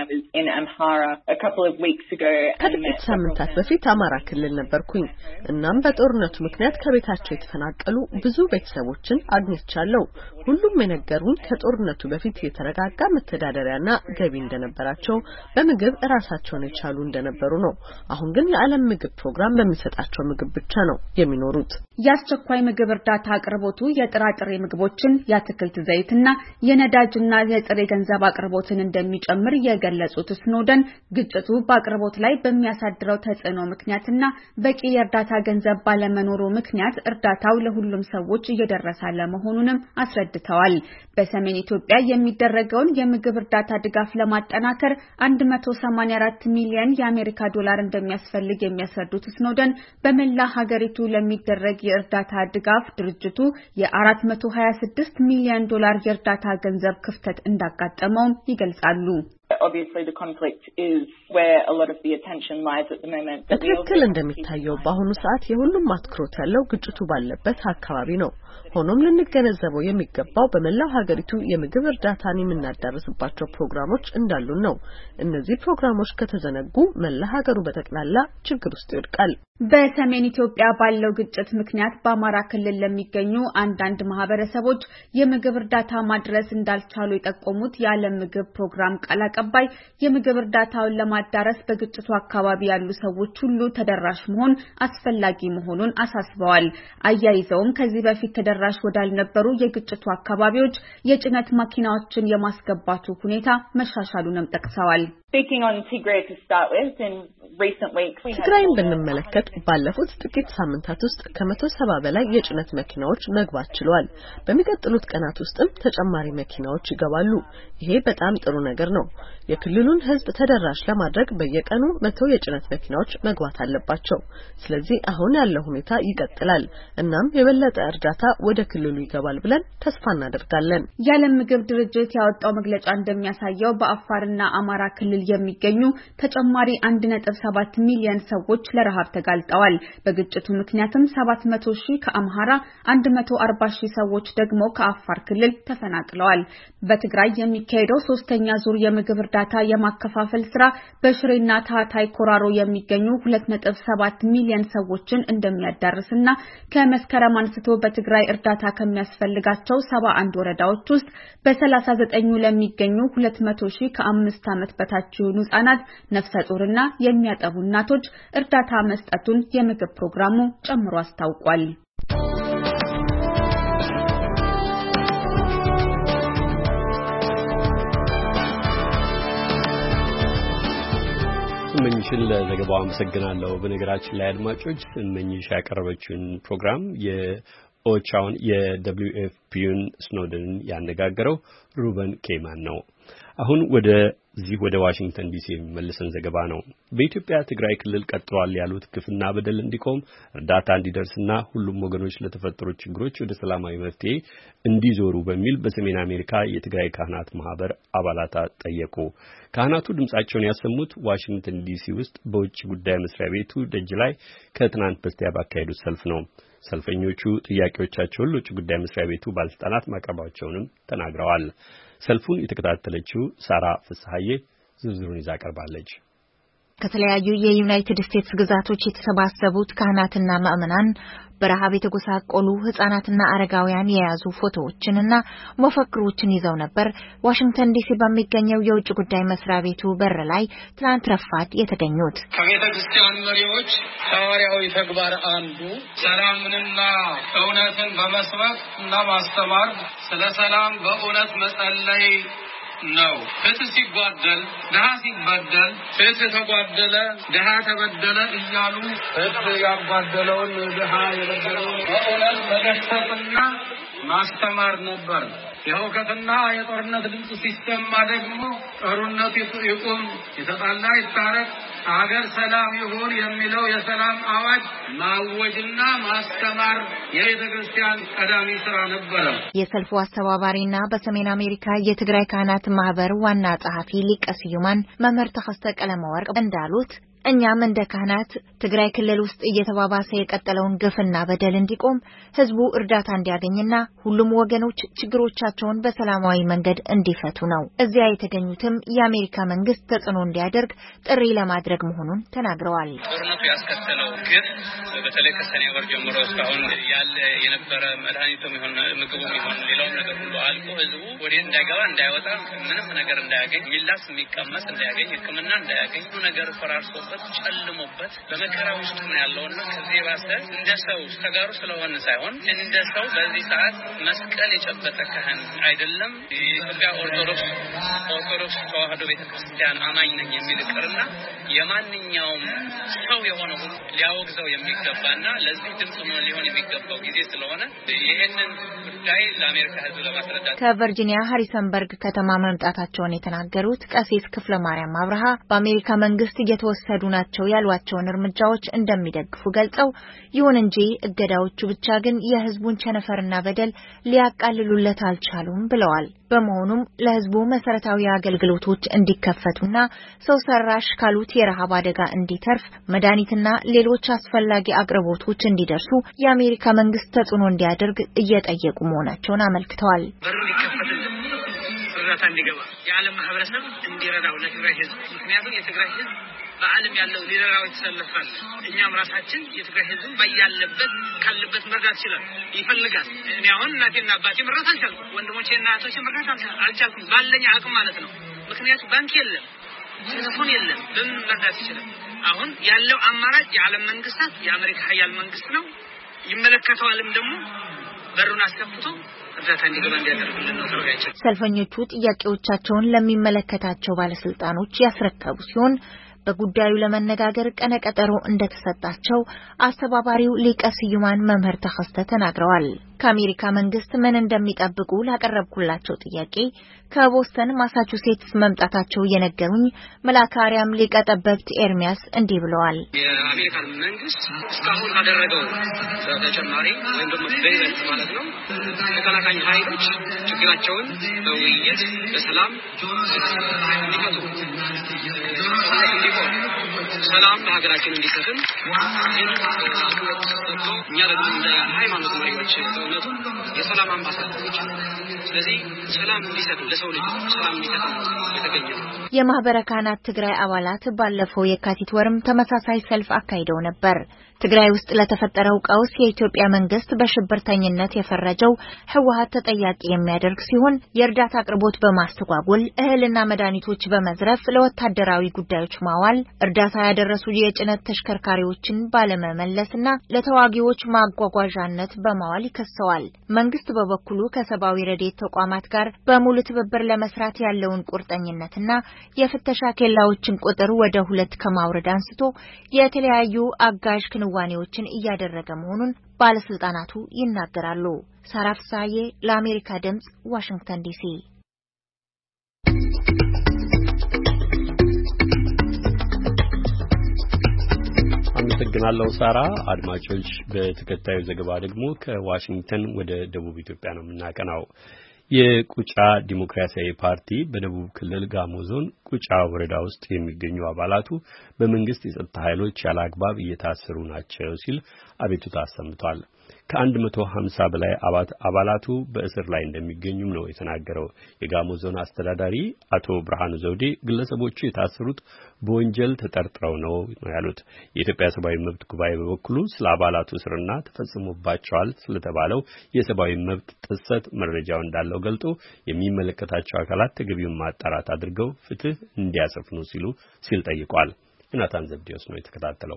S8: ከጥቂት ሳምንታት በፊት አማራ ክልል ነበርኩኝ። እናም በጦርነቱ ምክንያት ከቤታቸው የተፈናቀሉ ብዙ ቤተሰቦችን አግኝቻለሁ። ሁሉም የነገሩን ከጦርነቱ በፊት የተረጋጋ መተዳደሪያና ገቢ እንደነበራቸው፣ በምግብ ራሳቸውን የቻሉ እንደነበሩ ነው። አሁን ግን የዓለም ምግብ ፕሮግራም በሚሰጣቸው ምግብ ብቻ ነው የሚኖሩት።
S7: የአስቸኳይ ምግብ እርዳታ አቅርቦቱ የጥራጥሬ ምግቦችን፣ የአትክልት ዘይትና የነዳጅና የጥሬ ገንዘብ አቅርቦትን እንደሚጨምር የገለጹት ስኖደን ግጭቱ በአቅርቦት ላይ በሚያሳድረው ተጽዕኖ ምክንያትና በቂ የእርዳታ ገንዘብ ባለመኖሩ ምክንያት እርዳታው ለሁሉም ሰዎች እየደረሰ ለመሆኑንም አስረድተዋል። በሰሜን ኢትዮጵያ የሚደረገውን የምግብ እርዳታ ድጋፍ ለማጠናከር 184 ሚሊዮን የአሜሪካ ዶላር እንደሚያስፈልግ የሚያስረዱት ስኖደን በመላ ሀገሪቱ ለሚደረግ የእርዳታ ድጋፍ ድርጅቱ የ426 ሚሊዮን ዶላር የእርዳታ ገንዘብ ክፍተት እንዳጋጠመውም ይገልጻሉ።
S8: በትክክል እንደሚታየው በአሁኑ ሰዓት የሁሉም አትኩሮት ያለው ግጭቱ ባለበት አካባቢ ነው። ሆኖም ልንገነዘበው የሚገባው በመላው ሀገሪቱ የምግብ እርዳታን የምናዳርስባቸው ፕሮግራሞች እንዳሉን ነው። እነዚህ ፕሮግራሞች ከተዘነጉ መላ ሀገሩ በጠቅላላ ችግር ውስጥ ይወድቃል።
S7: በሰሜን ኢትዮጵያ ባለው ግጭት ምክንያት በአማራ ክልል ለሚገኙ አንዳንድ ማህበረሰቦች የምግብ እርዳታ ማድረስ እንዳልቻሉ የጠቆሙት የዓለም ምግብ ፕሮግራም ቃል አቀባይ የምግብ እርዳታውን ለማዳረስ በግጭቱ አካባቢ ያሉ ሰዎች ሁሉ ተደራሽ መሆን አስፈላጊ መሆኑን አሳስበዋል። አያይዘውም ከዚህ በፊት ተደራሽ ወዳልነበሩ የግጭቱ አካባቢዎች የጭነት ማኪናዎችን የማስገባቱ ሁኔታ መሻሻሉንም ጠቅሰዋል።
S8: ትግራይን ብንመለከት ባለፉት ጥቂት ሳምንታት ውስጥ ከ170 በላይ የጭነት መኪናዎች መግባት ችለዋል። በሚቀጥሉት ቀናት ውስጥም ተጨማሪ መኪናዎች ይገባሉ። ይሄ በጣም ጥሩ ነገር ነው። የክልሉን ሕዝብ ተደራሽ ለማድረግ በየቀኑ 100 የጭነት መኪናዎች መግባት አለባቸው። ስለዚህ አሁን ያለው ሁኔታ ይቀጥላል። እናም የበለጠ እርዳታ ወደ ክልሉ ይገባል ብለን ተስፋ እናደርጋለን።
S7: የዓለም ምግብ ድርጅት ያወጣው መግለጫ እንደሚያሳየው በአፋርና አማራ ክልል የሚገኙ ተጨማሪ 1.7 ሚሊዮን ሰዎች ለረሃብ ተጋልጠዋል። በግጭቱ ምክንያትም 700,000 ከአምሃራ 140,000 ሰዎች ደግሞ ከአፋር ክልል ተፈናቅለዋል። በትግራይ የሚካሄደው ሶስተኛ ዙር የምግብ እርዳታ የማከፋፈል ስራ በሽሬና ታህታይ ኮራሮ የሚገኙ 2.7 ሚሊዮን ሰዎችን እንደሚያዳርስና ከመስከረም አንስቶ በትግራይ እርዳታ ከሚያስፈልጋቸው 71 ወረዳዎች ውስጥ በ39ኙ ለሚገኙ 200,000 ከ5 ዓመት በታች የሆኑ ህጻናት፣ ነፍሰ ጡርና የሚያጠቡ እናቶች እርዳታ መስጠቱን የምግብ ፕሮግራሙ ጨምሮ አስታውቋል።
S1: ስመኝሽን ለዘገባው አመሰግናለሁ። በነገራችን ላይ አድማጮች ስመኝሽ ያቀረበችውን ፕሮግራም የኦቻውን የWFPን ስኖደንን ያነጋገረው ሩበን ኬማን ነው። አሁን ወደ ዋሽንግተን ዲሲ የሚመልሰን ዘገባ ነው። በኢትዮጵያ ትግራይ ክልል ቀጥሏል ያሉት ግፍና በደል እንዲቆም እርዳታ እንዲደርስና ሁሉም ወገኖች ለተፈጠሩ ችግሮች ወደ ሰላማዊ መፍትሄ እንዲዞሩ በሚል በሰሜን አሜሪካ የትግራይ ካህናት ማህበር አባላት ጠየቁ። ካህናቱ ድምጻቸውን ያሰሙት ዋሽንግተን ዲሲ ውስጥ በውጭ ጉዳይ መስሪያ ቤቱ ደጅ ላይ ከትናንት በስቲያ ባካሄዱት ሰልፍ ነው። ሰልፈኞቹ ጥያቄዎቻቸውን ለውጭ ጉዳይ መስሪያ ቤቱ ባለስልጣናት ማቅረባቸውንም ተናግረዋል። ሰልፉን የተከታተለችው ሳራ ፍስሐዬ ዝርዝሩን ይዛ ቀርባለች።
S9: ከተለያዩ የዩናይትድ ስቴትስ ግዛቶች የተሰባሰቡት ካህናትና ምዕመናን በረሃብ የተጎሳቆሉ ህጻናትና አረጋውያን የያዙ ፎቶዎችንና መፈክሮችን ይዘው ነበር ዋሽንግተን ዲሲ በሚገኘው የውጭ ጉዳይ መስሪያ ቤቱ በር ላይ ትናንት ረፋድ የተገኙት።
S10: ከቤተ ክርስቲያን መሪዎች ሐዋርያዊ ተግባር አንዱ ሰላምንና እውነትን በመስበክ እና ማስተማር፣ ስለ ሰላም በእውነት መጸለይ ነው። ፍትህ ሲጓደል፣ ድሃ ሲበደል፣ ፍትህ ተጓደለ፣ ድሃ ተበደለ እያሉ ፍትህ ያጓደለውን ድሃ የበደለውን በእውነት መገሰጽና ማስተማር ነበር። የሁከትና የጦርነት ድምፅ ሲሰማ ደግሞ ጦርነቱ ይቁም፣ የተጣላ ይታረቅ፣ አገር ሰላም ይሁን የሚለው የሰላም አዋጅ ማወጅና ማስተማር የቤተ ክርስቲያን ቀዳሚ ስራ ነበረ።
S9: የሰልፉ አስተባባሪና በሰሜን አሜሪካ የትግራይ ካህናት ማህበር ዋና ጸሐፊ ሊቀ ስዩማን መምህር ተከስተ ቀለመወርቅ እንዳሉት እኛም እንደ ካህናት ትግራይ ክልል ውስጥ እየተባባሰ የቀጠለውን ግፍና በደል እንዲቆም ህዝቡ እርዳታ እንዲያገኝና ሁሉም ወገኖች ችግሮቻቸውን በሰላማዊ መንገድ እንዲፈቱ ነው። እዚያ የተገኙትም የአሜሪካ መንግስት ተጽዕኖ እንዲያደርግ ጥሪ ለማድረግ መሆኑን ተናግረዋል።
S10: ጦርነቱ ያስከተለው ግፍ በተለይ ከሰኔ ወር ጀምሮ እስካሁን ያለ የነበረ መድኃኒቱም ይሁን ምግቡም ይሁን ሌላውም ነገር ሁሉ አልቆ ህዝቡ ወዴት እንዳይገባ እንዳይወጣ ምንም ነገር እንዳያገኝ ሚላስ የሚቀመስ እንዳያገኝ ሕክምና እንዳያገኝ ነገር ፈራርሶ ጨልሞበት በመከራ ውስጥ ነው ያለውና ከዚህ ባሰ እንደ ሰው ተጋሩ ስለሆነ ሳይሆን እንደ ሰው በዚህ ሰዓት መስቀል የጨበጠ ካህን አይደለም የኢትዮጵያ ኦርቶዶክስ ተዋህዶ ቤተክርስቲያን አማኝ ነኝ የሚል ቅርና የማንኛውም ሰው የሆነ ሁሉ ሊያወግዘው የሚገባና ለዚህ ድምጽ ሊሆን የሚገባው ጊዜ ስለሆነ ይሄንን ጉዳይ ለአሜሪካ ህዝብ ለማስረዳት
S9: ከቨርጂኒያ ሃሪሰንበርግ ከተማ መምጣታቸውን የተናገሩት ቀሲስ ክፍለ ማርያም አብርሃ በአሜሪካ መንግስት እየተወሰዱ ናቸው ያሏቸውን እርምጃዎች እንደሚደግፉ ገልጸው ይሁን እንጂ እገዳዎቹ ብቻ ግን የህዝቡን ቸነፈርና በደል ሊያቃልሉለት አልቻሉም ብለዋል። በመሆኑም ለህዝቡ መሰረታዊ አገልግሎቶች እንዲከፈቱና ሰው ሰራሽ ካሉት የረሃብ አደጋ እንዲተርፍ መድኃኒትና ሌሎች አስፈላጊ አቅርቦቶች እንዲደርሱ የአሜሪካ መንግስት ተጽዕኖ እንዲያደርግ እየጠየቁ መሆናቸውን አመልክተዋል።
S10: እርዳታ እንዲገባ የዓለም ማህበረሰብ እንዲረዳው ለትግራይ ህዝብ ምክንያቱም የትግራይ ህዝብ በዓለም ያለው ሊደራው ይተሰለፋል። እኛም ራሳችን የትግራይ ህዝብ በያለበት ካለበት መርዳት ይችላል ይፈልጋል። እኔ አሁን እናቴና አባቴ መርዳት አልቻልኩም፣ ወንድሞቼና እህቶቼ መርዳት አልቻልኩም ባለኝ አቅም ማለት ነው። ምክንያቱም ባንክ የለም፣ ቴሌፎን የለም፣ በምን መርዳት ይችላል? አሁን ያለው አማራጭ የዓለም መንግስታት የአሜሪካ ኃያል መንግስት ነው ይመለከተዋልም ደግሞ በሩን አስከፍቶ እርዳታ እንዲገባ እንዲያደርግልን ነው።
S9: ሰልፈኞቹ ጥያቄዎቻቸውን ለሚመለከታቸው ባለስልጣኖች ያስረከቡ ሲሆን በጉዳዩ ለመነጋገር ቀነቀጠሮ እንደተሰጣቸው አስተባባሪው ሊቀ ስዩማን መምህር ተከስተ ተናግረዋል። ከአሜሪካ መንግስት ምን እንደሚጠብቁ ላቀረብኩላቸው ጥያቄ ከቦስተን ማሳቹሴትስ መምጣታቸው የነገሩኝ መልአከ አርያም ሊቀ ጠበብት ኤርሚያስ እንዲህ ብለዋል።
S11: የአሜሪካ መንግስት እስካሁን ካደረገው በተጨማሪ ወይም ደግሞ በይበልጥ ማለት ነው ተከላካይ ኃይሎች ችግራቸውን በውይይት በሰላም እንዲፈቱ ሰላም በሀገራችን እንዲሰፍን እኛ ደግሞ እንደ ሃይማኖት መሪዎች በእውነቱ የሰላም አምባሳደሮች ስለዚህ ሰላም እንዲሰፍን ለሰው ልጅ ሰላም እንዲሰፍን የተገኘው
S9: የማህበረ ካህናት ትግራይ አባላት ባለፈው የካቲት ወርም ተመሳሳይ ሰልፍ አካሂደው ነበር። ትግራይ ውስጥ ለተፈጠረው ቀውስ የኢትዮጵያ መንግስት በሽብርተኝነት የፈረጀው ህወሓት ተጠያቂ የሚያደርግ ሲሆን የእርዳታ አቅርቦት በማስተጓጎል እህልና መድኃኒቶች በመዝረፍ ለወታደራዊ ጉዳዮች ማዋል፣ እርዳታ ያደረሱ የጭነት ተሽከርካሪዎችን ባለመመለስና ለተዋጊዎች ማጓጓዣነት በማዋል ይከሰዋል። መንግስት በበኩሉ ከሰብአዊ ረድኤት ተቋማት ጋር በሙሉ ትብብር ለመስራት ያለውን ቁርጠኝነትና የፍተሻ ኬላዎችን ቁጥር ወደ 2 ከማውረድ አንስቶ የተለያዩ አጋዥ ክንዋኔዎችን እያደረገ መሆኑን ባለስልጣናቱ ይናገራሉ። ሳራፍሳዬ ለአሜሪካ ድምጽ ዋሽንግተን ዲሲ።
S1: አመሰግናለሁ ሳራ። አድማጮች በተከታዩ ዘገባ ደግሞ ከዋሽንግተን ወደ ደቡብ ኢትዮጵያ ነው የምናቀናው። የቁጫ ዲሞክራሲያዊ ፓርቲ በደቡብ ክልል ጋሞ ዞን ቁጫ ወረዳ ውስጥ የሚገኙ አባላቱ በመንግስት የጸጥታ ኃይሎች ያለአግባብ እየታሰሩ ናቸው ሲል አቤቱታ አሰምቷል። ከ150 በላይ አባላቱ በእስር ላይ እንደሚገኙም ነው የተናገረው። የጋሞ ዞን አስተዳዳሪ አቶ ብርሃኑ ዘውዴ ግለሰቦቹ የታሰሩት በወንጀል ተጠርጥረው ነው ያሉት። የኢትዮጵያ ሰብአዊ መብት ጉባኤ በበኩሉ ስለ አባላቱ እስርና ተፈጽሞባቸዋል ስለተባለው የሰብአዊ መብት ጥሰት መረጃው እንዳለው ገልጦ የሚመለከታቸው አካላት ተገቢውን ማጣራት አድርገው ፍትህ እንዲያሰፍኑ ሲል ጠይቋል። ዮናታን ዘብዴዎስ ነው የተከታተለው።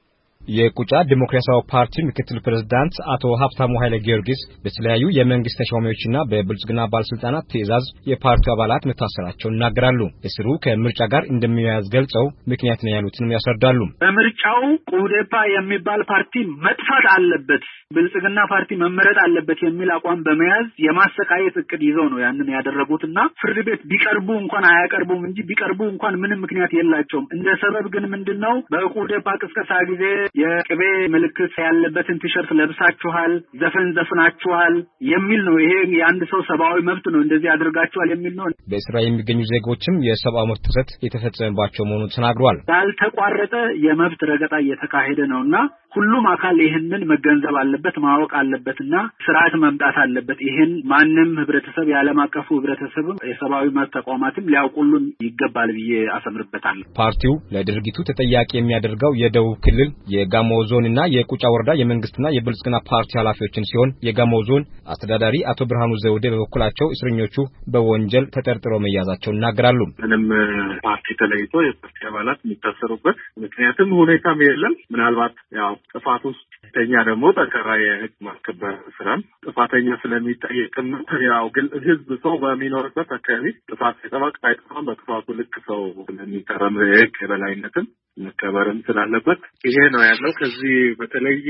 S12: የቁጫ ዲሞክራሲያዊ ፓርቲ ምክትል ፕሬዝዳንት አቶ ሀብታሙ ኃይለ ጊዮርጊስ በተለያዩ የመንግስት ተሿሚዎችና በብልጽግና ባለስልጣናት ትዕዛዝ የፓርቲው አባላት መታሰራቸውን ይናገራሉ። እስሩ ከምርጫ ጋር እንደሚያያዝ ገልጸው ምክንያት ነው ያሉትንም ያስረዳሉ።
S13: በምርጫው ቁዴፓ የሚባል ፓርቲ መጥፋት አለበት፣ ብልጽግና ፓርቲ መመረጥ አለበት የሚል አቋም በመያዝ የማሰቃየት እቅድ ይዘው ነው ያንን ያደረጉትና ፍርድ ቤት ቢቀርቡ እንኳን አያቀርቡም እንጂ ቢቀርቡ እንኳን ምንም ምክንያት የላቸውም። እንደ ሰበብ ግን ምንድነው በቁዴፓ ቅስቀሳ ጊዜ የቅቤ ምልክት ያለበትን ቲሸርት ለብሳችኋል፣ ዘፈን ዘፍናችኋል የሚል ነው። ይሄ የአንድ ሰው ሰብአዊ መብት ነው፣ እንደዚህ አድርጋችኋል የሚል ነው።
S12: በእስራኤል የሚገኙ ዜጎችም የሰብአዊ መብት ጥሰት የተፈጸመባቸው መሆኑን ተናግረዋል።
S13: ያልተቋረጠ የመብት ረገጣ እየተካሄደ ነውና ሁሉም አካል ይህንን መገንዘብ አለበት፣ ማወቅ አለበትና ስርዓት መምጣት አለበት። ይህን ማንም ህብረተሰብ፣ የዓለም አቀፉ ህብረተሰብም የሰብአዊ መብት ተቋማትም ሊያውቁልን ይገባል ብዬ አሰምርበታለሁ።
S12: ፓርቲው ለድርጊቱ ተጠያቂ የሚያደርገው የደቡብ ክልል የጋሞ ዞንና የቁጫ ወረዳ የመንግስትና የብልጽግና ፓርቲ ኃላፊዎችን ሲሆን የጋሞ ዞን አስተዳዳሪ አቶ ብርሃኑ ዘውዴ በበኩላቸው እስረኞቹ በወንጀል ተጠርጥረው መያዛቸውን ይናገራሉ።
S14: ምንም ፓርቲ ተለይቶ የፓርቲ አባላት የሚታሰሩበት ምክንያቱም ሁኔታም የለም። ምናልባት ያው ጥፋት ውስጥ ተኛ ደግሞ ጠንካራ የህግ ማስከበር ስራም ጥፋተኛ ስለሚጠየቅም ያው ግን ህዝብ ሰው በሚኖርበት አካባቢ ጥፋት ሲጠፋ አይጠፋም፣ በጥፋቱ ልክ ሰው ስለሚቀረም የህግ የበላይነትም መከበርም ስላለበት ይሄ ነው ያለው። ከዚህ በተለየ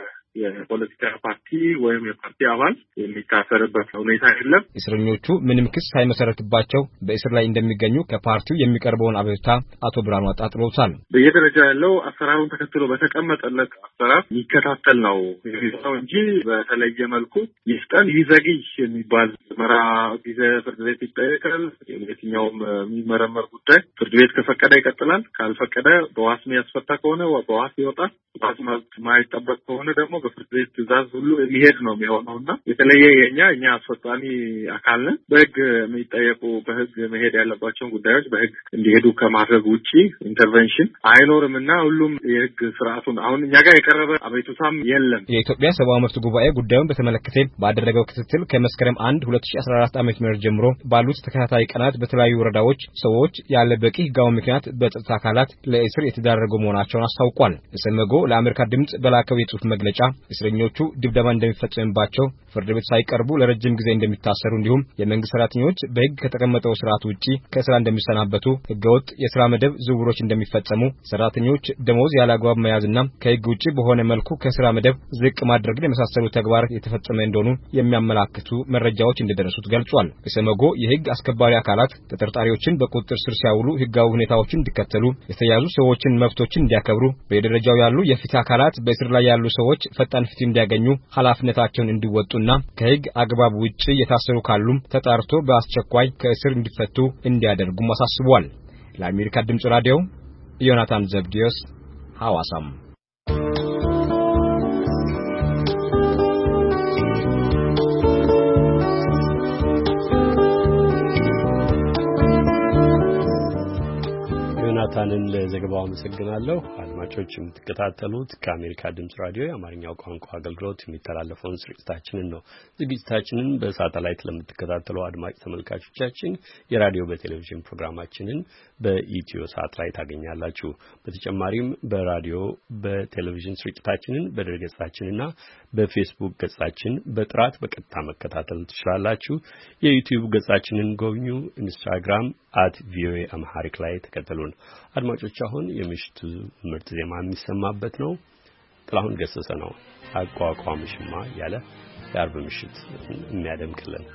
S14: የፖለቲካ ፓርቲ ወይም የፓርቲ አባል የሚታሰርበት ሁኔታ የለም።
S12: እስረኞቹ ምንም ክስ ሳይመሰረትባቸው በእስር ላይ እንደሚገኙ ከፓርቲው የሚቀርበውን አቤቱታ አቶ ብርሃኑ አጣጥለውታል።
S14: በየደረጃ ያለው አሰራሩን ተከትሎ በተቀመጠለት አሰራር የሚከታተል ነው እንጂ በተለየ መልኩ ይስጠን ይዘግይ የሚባል መራ ጊዜ ፍርድ ቤት ይጠየቃል። የትኛውም የሚመረመር ጉዳይ ፍርድ ቤት ከፈቀደ ይቀጥላል፣ ካልፈቀደ በዋስ የሚያስፈታ ከሆነ በዋስ ይወጣል። ዋስ ማይጠበቅ ከሆነ ደግሞ በፍርድ ቤት ትዕዛዝ ሁሉ ሊሄድ ነው የሚሆነውና የተለየ እኛ አስፈጻሚ አካል ነን። በህግ የሚጠየቁ በህግ መሄድ ያለባቸውን ጉዳዮች በህግ እንዲሄዱ ከማድረግ ውጪ ኢንተርቬንሽን አይኖርምና ሁሉም የህግ ስርዓቱን አሁን እኛ ጋር የቀረበ አቤቱታም የለም።
S12: የኢትዮጵያ ሰብአዊ መብት ጉባኤ ጉዳዩን በተመለከተ ባደረገው ክትትል ከመስከረም 1 2014 ዓ.ም ጀምሮ ባሉት ተከታታይ ቀናት በተለያዩ ወረዳዎች ሰዎች ያለ በቂ ህጋዊ ምክንያት በጸጥታ አካላት ለእስር የተዳረጉ መሆናቸውን አስታውቋል። እሰመጎ ለአሜሪካ ድምጽ በላከው የጽሑፍ መግለጫ እስረኞቹ ድብደባ እንደሚፈጸምባቸው፣ ፍርድ ቤት ሳይቀርቡ ለረጅም ጊዜ እንደሚታሰሩ እንዲሁም የመንግስት ሰራተኞች በሕግ ከተቀመጠው ስርዓት ውጪ ከስራ እንደሚሰናበቱ፣ ህገወጥ የሥራ መደብ ዝውውሮች እንደሚፈጸሙ፣ ሰራተኞች ደሞዝ ያለአግባብ መያዝና ከሕግ ውጪ በሆነ መልኩ ከስራ መደብ ዝቅ ማድረግን የመሳሰሉ ተግባራት የተፈጸመ እንደሆኑ የሚያመላክቱ መረጃዎች እንደደረሱት ገልጿል። ኢሰመጎ የሕግ አስከባሪ አካላት ተጠርጣሪዎችን በቁጥጥር ስር ሲያውሉ ህጋዊ ሁኔታዎችን እንዲከተሉ፣ የተያዙ ሰዎችን መብቶችን እንዲያከብሩ፣ በየደረጃው ያሉ የፍትህ አካላት በእስር ላይ ያሉ ሰዎች ፈጣን ፍትህ እንዲያገኙ ኃላፊነታቸውን እንዲወጡና ከሕግ አግባብ ውጪ የታሰሩ ካሉም ተጣርቶ በአስቸኳይ ከእስር እንዲፈቱ እንዲያደርጉም አሳስቧል። ለአሜሪካ ድምጽ ራዲዮ ዮናታን ዘብዲዮስ ሐዋሳም
S1: ዮናታንን ለዘገባው አመሰግናለሁ። አድማጮች የምትከታተሉት ከአሜሪካ ድምጽ ራዲዮ የአማርኛው ቋንቋ አገልግሎት የሚተላለፈውን ስርጭታችንን ነው። ዝግጅታችንን በሳተላይት ለምትከታተሉ አድማጭ ተመልካቾቻችን የራዲዮ በቴሌቪዥን ፕሮግራማችንን በኢትዮ ሳት ላይ ታገኛላችሁ። በተጨማሪም በራዲዮ በቴሌቪዥን ስርጭታችንን በድረገጻችንና በፌስቡክ ገጻችን በጥራት በቀጥታ መከታተል ትችላላችሁ። የዩቲዩብ ገጻችንን ጎብኙ። ኢንስታግራም @voa amharic ላይ ተከተሉን። አድማጮች አሁን የምሽቱ ምርጥ ዜማ የሚሰማበት ነው። ጥላሁን ገሰሰ ነው አቋቋምሽማ ያለ የአርብ ምሽት የሚያደምቅልን።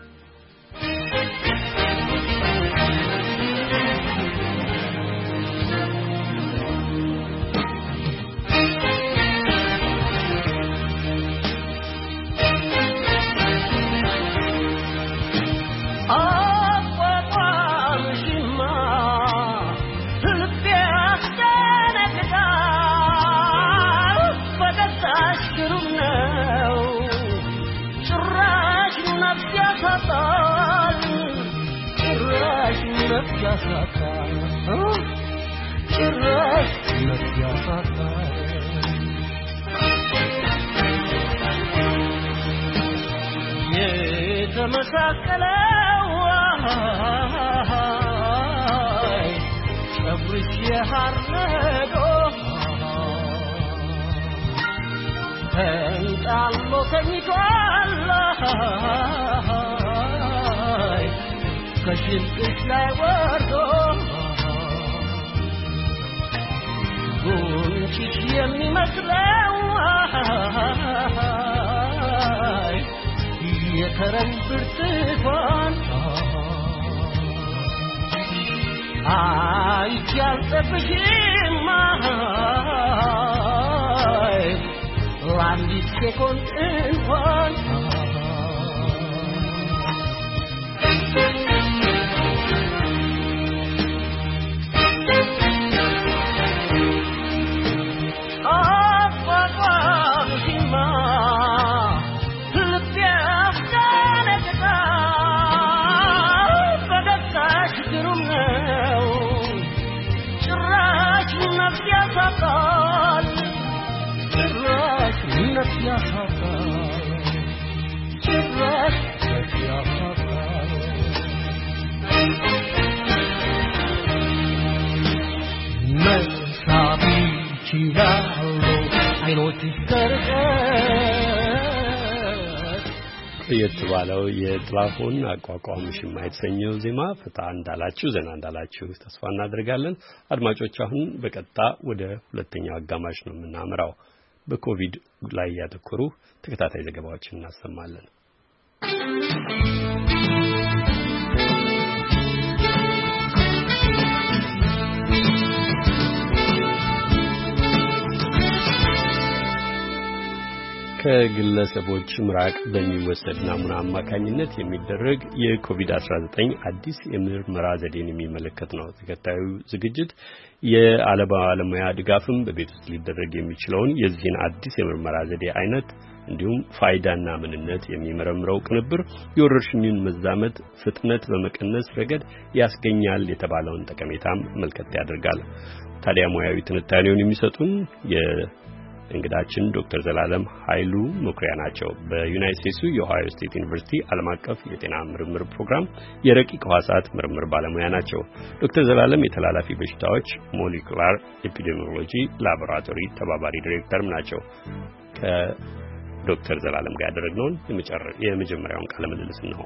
S1: የተባለው የጥላሁን አቋቋምሽማ የተሰኘው ዜማ ፈታ እንዳላችሁ ዘና እንዳላችሁ ተስፋ እናደርጋለን። አድማጮች አሁን በቀጥታ ወደ ሁለተኛው አጋማሽ ነው የምናመራው። በኮቪድ ላይ ያተኮሩ ተከታታይ ዘገባዎችን እናሰማለን። ከግለሰቦች ምራቅ በሚወሰድ ናሙና አማካኝነት የሚደረግ የኮቪድ-19 አዲስ የምርመራ ዘዴን የሚመለከት ነው። ተከታዩ ዝግጅት የባለሙያ ድጋፍም በቤት ውስጥ ሊደረግ የሚችለውን የዚህን አዲስ የምርመራ ዘዴ አይነት እንዲሁም ፋይዳና ምንነት የሚመረምረው ቅንብር የወረርሽኙን መዛመት ፍጥነት በመቀነስ ረገድ ያስገኛል የተባለውን ጠቀሜታም መልከት ያደርጋል። ታዲያ ሙያዊ ትንታኔውን የሚሰጡን እንግዳችን ዶክተር ዘላለም ኃይሉ መኩሪያ ናቸው። በዩናይትድ ስቴትስ የኦሃዮ ስቴት ዩኒቨርሲቲ ዓለም አቀፍ የጤና ምርምር ፕሮግራም የረቂቅ ሕዋሳት ምርምር ባለሙያ ናቸው። ዶክተር ዘላለም የተላላፊ በሽታዎች ሞሌኩላር ኤፒዴሚዮሎጂ ላቦራቶሪ ተባባሪ ዲሬክተርም ናቸው። ከዶክተር ዘላለም ጋር ያደረግነውን የመጀመሪያውን ቃለ ምልልስ ነው።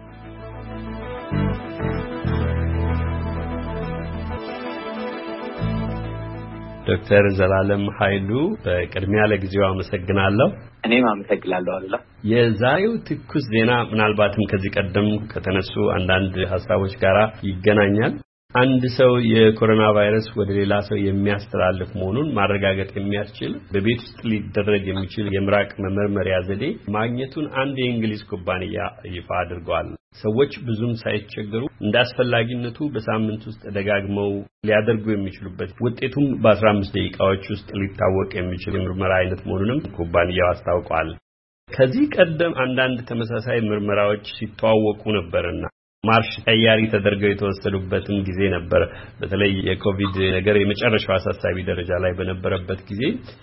S1: ዶክተር ዘላለም ኃይሉ በቅድሚያ ለጊዜው አመሰግናለሁ።
S5: እኔም አመሰግናለሁ አሉላ።
S1: የዛሬው ትኩስ ዜና ምናልባትም ከዚህ ቀደም ከተነሱ አንዳንድ ሐሳቦች ጋር ይገናኛል። አንድ ሰው የኮሮና ቫይረስ ወደ ሌላ ሰው የሚያስተላልፍ መሆኑን ማረጋገጥ የሚያስችል በቤት ውስጥ ሊደረግ የሚችል የምራቅ መመርመሪያ ዘዴ ማግኘቱን አንድ የእንግሊዝ ኩባንያ ይፋ አድርጓል። ሰዎች ብዙም ሳይቸገሩ እንዳስፈላጊነቱ በሳምንት ውስጥ ደጋግመው ሊያደርጉ የሚችሉበት ውጤቱም በ15 ደቂቃዎች ውስጥ ሊታወቅ የሚችል የምርመራ አይነት መሆኑንም ኩባንያው አስታውቋል። ከዚህ ቀደም አንዳንድ ተመሳሳይ ምርመራዎች ሲተዋወቁ ነበርና ማርሽ ቀያሪ ተደርገው የተወሰዱበትም ጊዜ ነበር። በተለይ የኮቪድ ነገር የመጨረሻው አሳሳቢ ደረጃ ላይ በነበረበት ጊዜ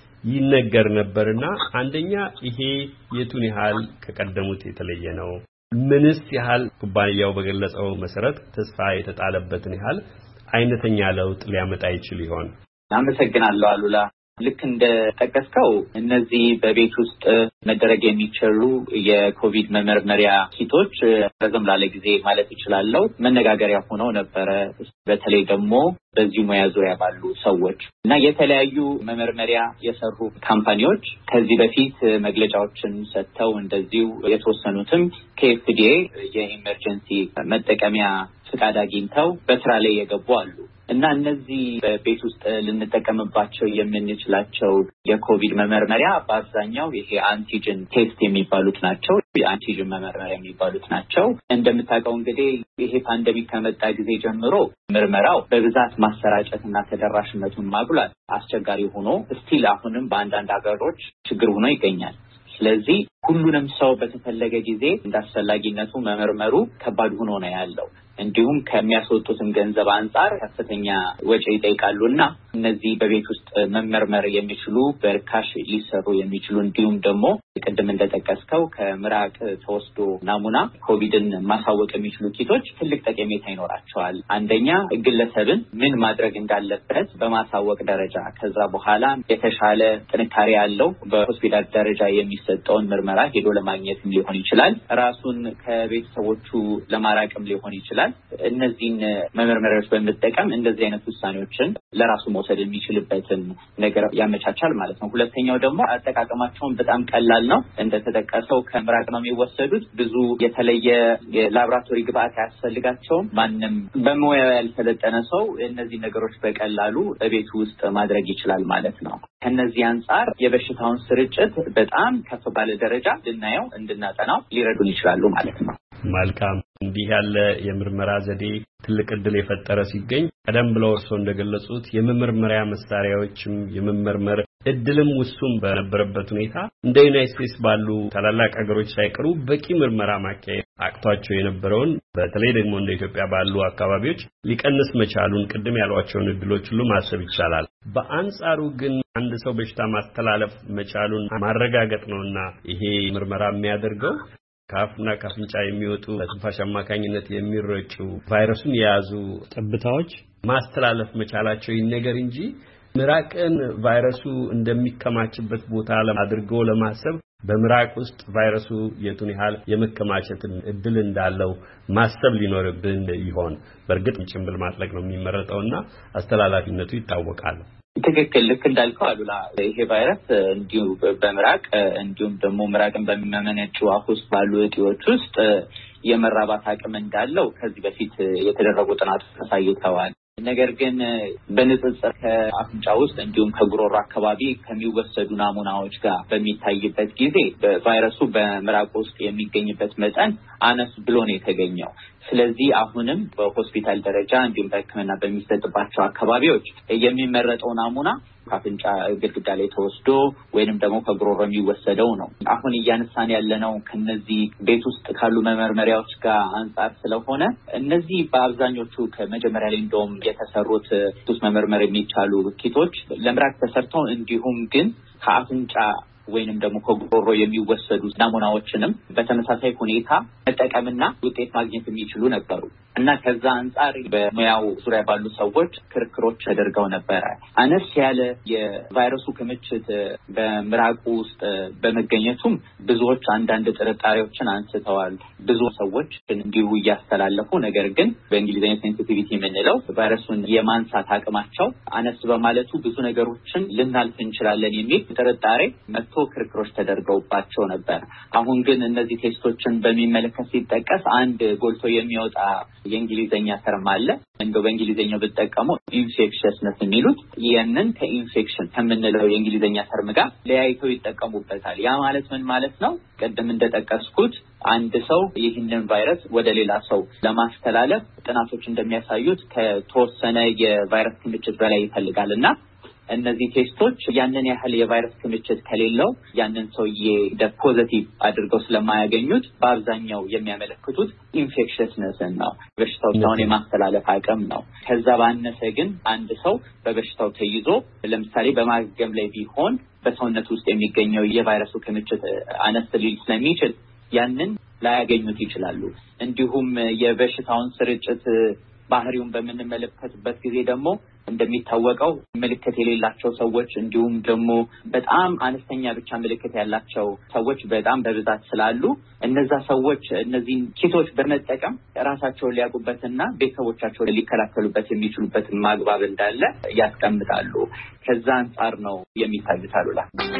S1: ይነገር ነበርና አንደኛ ይሄ የቱን ያህል ከቀደሙት የተለየ ነው? ምንስ ያህል ኩባንያው በገለጸው መሰረት ተስፋ የተጣለበትን ያህል አይነተኛ ለውጥ ሊያመጣ ይችል ይሆን?
S5: አመሰግናለሁ አሉላ። ልክ እንደ ጠቀስከው እነዚህ በቤት ውስጥ መደረግ የሚችሉ የኮቪድ መመርመሪያ ኪቶች ረዘም ላለ ጊዜ ማለት ይችላልው መነጋገሪያ ሆነው ነበረ። በተለይ ደግሞ በዚህ ሙያ ዙሪያ ባሉ ሰዎች እና የተለያዩ መመርመሪያ የሰሩ ካምፓኒዎች ከዚህ በፊት መግለጫዎችን ሰጥተው እንደዚሁ የተወሰኑትም ከኤፍዲኤ የኢመርጀንሲ መጠቀሚያ ፍቃድ አግኝተው በስራ ላይ የገቡ አሉ እና እነዚህ በቤት ውስጥ ልንጠቀምባቸው የምንችላቸው የኮቪድ መመርመሪያ በአብዛኛው ይሄ አንቲጅን ቴስት የሚባሉት ናቸው። የአንቲጅን መመርመሪያ የሚባሉት ናቸው። እንደምታውቀው እንግዲህ ይሄ ፓንደሚክ ከመጣ ጊዜ ጀምሮ ምርመራው በብዛት ማሰራጨትና ተደራሽነቱን ማጉላት አስቸጋሪ ሆኖ ስቲል አሁንም በአንዳንድ ሀገሮች ችግር ሆኖ ይገኛል። ስለዚህ ሁሉንም ሰው በተፈለገ ጊዜ እንዳስፈላጊነቱ መመርመሩ ከባድ ሆኖ ነው ያለው። እንዲሁም ከሚያስወጡትም ገንዘብ አንጻር ከፍተኛ ወጪ ይጠይቃሉና እነዚህ በቤት ውስጥ መመርመር የሚችሉ በርካሽ ሊሰሩ የሚችሉ እንዲሁም ደግሞ ቅድም እንደጠቀስከው ከምራቅ ተወስዶ ናሙና ኮቪድን ማሳወቅ የሚችሉ ኪቶች ትልቅ ጠቀሜታ ይኖራቸዋል። አንደኛ ግለሰብን ምን ማድረግ እንዳለበት በማሳወቅ ደረጃ፣ ከዛ በኋላ የተሻለ ጥንካሬ ያለው በሆስፒታል ደረጃ የሚሰጠውን ምርመራ ሄዶ ለማግኘትም ሊሆን ይችላል። ራሱን ከቤተሰቦቹ ለማራቅም ሊሆን ይችላል። እነዚህን መመርመሪያዎች በመጠቀም እንደዚህ አይነት ውሳኔዎችን ለራሱ መውሰድ የሚችልበትን ነገር ያመቻቻል ማለት ነው። ሁለተኛው ደግሞ አጠቃቀማቸውን በጣም ቀላል ነው። እንደተጠቀሰው ከምራቅ ነው የሚወሰዱት። ብዙ የተለየ የላቦራቶሪ ግብአት አያስፈልጋቸውም። ማንም በሙያው ያልሰለጠነ ሰው እነዚህ ነገሮች በቀላሉ በቤቱ ውስጥ ማድረግ ይችላል ማለት ነው። ከነዚህ አንጻር የበሽታውን ስርጭት በጣም ከፍ ባለ ደረጃ እንድናየው እንድናጠናው ሊረዱን ይችላሉ ማለት ነው።
S1: መልካም። እንዲህ ያለ የምርመራ ዘዴ ትልቅ ዕድል የፈጠረ ሲገኝ ቀደም ብለው እርስዎ እንደገለጹት የመመርመሪያ መሳሪያዎችም የመመርመር ዕድልም ውሱን በነበረበት ሁኔታ እንደ ዩናይትድ ስቴትስ ባሉ ታላላቅ ሀገሮች ሳይቀሩ በቂ ምርመራ ማካሄድ አቅቷቸው የነበረውን በተለይ ደግሞ እንደ ኢትዮጵያ ባሉ አካባቢዎች ሊቀንስ መቻሉን ቅድም ያሏቸውን ዕድሎች ሁሉ ማሰብ ይቻላል። በአንጻሩ ግን አንድ ሰው በሽታ ማስተላለፍ መቻሉን ማረጋገጥ ነውና ይሄ ምርመራ የሚያደርገው ካፍና ካፍንጫ የሚወጡ በትንፋሽ አማካኝነት የሚረጩ ቫይረሱን የያዙ ጠብታዎች ማስተላለፍ መቻላቸው ይነገር እንጂ ምራቅን ቫይረሱ እንደሚከማችበት ቦታ አድርገው ለማሰብ በምራቅ ውስጥ ቫይረሱ የቱን ያህል የመከማቸት እድል እንዳለው ማሰብ ሊኖርብን ይሆን? በእርግጥ ጭንብል ማጥለቅ ነው የሚመረጠውና አስተላላፊነቱ ይታወቃል።
S5: ትክክል። ልክ እንዳልከው አሉላ ይሄ ቫይረስ እንዲሁ በምራቅ እንዲሁም ደግሞ ምራቅን በሚመነጩ አፍ ውስጥ ባሉ እጢዎች ውስጥ የመራባት አቅም እንዳለው ከዚህ በፊት የተደረጉ ጥናቶች አሳይተዋል። ነገር ግን በንጽጽር ከአፍንጫ ውስጥ እንዲሁም ከጉሮሮ አካባቢ ከሚወሰዱ ናሙናዎች ጋር በሚታይበት ጊዜ ቫይረሱ በምራቅ ውስጥ የሚገኝበት መጠን አነስ ብሎ ነው የተገኘው። ስለዚህ አሁንም በሆስፒታል ደረጃ እንዲሁም በሕክምና በሚሰጥባቸው አካባቢዎች የሚመረጠው ናሙና ካፍንጫ ግድግዳ ላይ ተወስዶ ወይንም ደግሞ ከጉሮሮ የሚወሰደው ነው። አሁን እያነሳን ያለነው ከነዚህ ቤት ውስጥ ካሉ መመርመሪያዎች ጋር አንጻር ስለሆነ እነዚህ በአብዛኞቹ ከመጀመሪያ ላይ እንደውም የተሰሩት ሱስ መመርመር የሚቻሉ ኪቶች ለምራቅ ተሰርተው እንዲሁም ግን ከአፍንጫ ወይንም ደግሞ ከጉሮሮ የሚወሰዱ ናሙናዎችንም በተመሳሳይ ሁኔታ መጠቀምና ውጤት ማግኘት የሚችሉ ነበሩ እና ከዛ አንፃር በሙያው ዙሪያ ባሉ ሰዎች ክርክሮች ተደርገው ነበረ። አነስ ያለ የቫይረሱ ክምችት በምራቁ ውስጥ በመገኘቱም ብዙዎች አንዳንድ ጥርጣሬዎችን አንስተዋል። ብዙ ሰዎች እንዲሁ እያስተላለፉ ነገር ግን በእንግሊዝኛ ሴንሲቲቪቲ የምንለው ቫይረሱን የማንሳት አቅማቸው አነስ በማለቱ ብዙ ነገሮችን ልናልፍ እንችላለን የሚል ጥርጣሬ ክርክሮች ተደርገውባቸው ነበር። አሁን ግን እነዚህ ቴስቶችን በሚመለከት ሲጠቀስ አንድ ጎልቶ የሚወጣ የእንግሊዝኛ ተርም አለ። እንደው በእንግሊዝኛው ብትጠቀመው ኢንፌክሽስነስ የሚሉት ያንን ከኢንፌክሽን ከምንለው የእንግሊዝኛ ተርም ጋር ለያይተው ይጠቀሙበታል። ያ ማለት ምን ማለት ነው? ቀደም እንደጠቀስኩት አንድ ሰው ይህንን ቫይረስ ወደ ሌላ ሰው ለማስተላለፍ ጥናቶች እንደሚያሳዩት ከተወሰነ የቫይረስ ክምችት በላይ ይፈልጋልና እነዚህ ቴስቶች ያንን ያህል የቫይረስ ክምችት ከሌለው ያንን ሰውዬ ፖዚቲቭ አድርገው ስለማያገኙት በአብዛኛው የሚያመለክቱት ኢንፌክሽስነስን ነው፣ በሽታውን የማስተላለፍ አቅም ነው። ከዛ ባነሰ ግን አንድ ሰው በበሽታው ተይዞ ለምሳሌ በማገገም ላይ ቢሆን በሰውነት ውስጥ የሚገኘው የቫይረሱ ክምችት አነስ ሊል ስለሚችል ያንን ላያገኙት ይችላሉ። እንዲሁም የበሽታውን ስርጭት ባህሪውን በምንመለከትበት ጊዜ ደግሞ እንደሚታወቀው ምልክት የሌላቸው ሰዎች እንዲሁም ደግሞ በጣም አነስተኛ ብቻ ምልክት ያላቸው ሰዎች በጣም በብዛት ስላሉ እነዛ ሰዎች እነዚህን ኪቶች በመጠቀም ራሳቸውን ሊያውቁበትና ቤተሰቦቻቸውን ሊከላከሉበት የሚችሉበት ማግባብ እንዳለ ያስቀምጣሉ። ከዛ አንጻር ነው የሚታዩት አሉላ።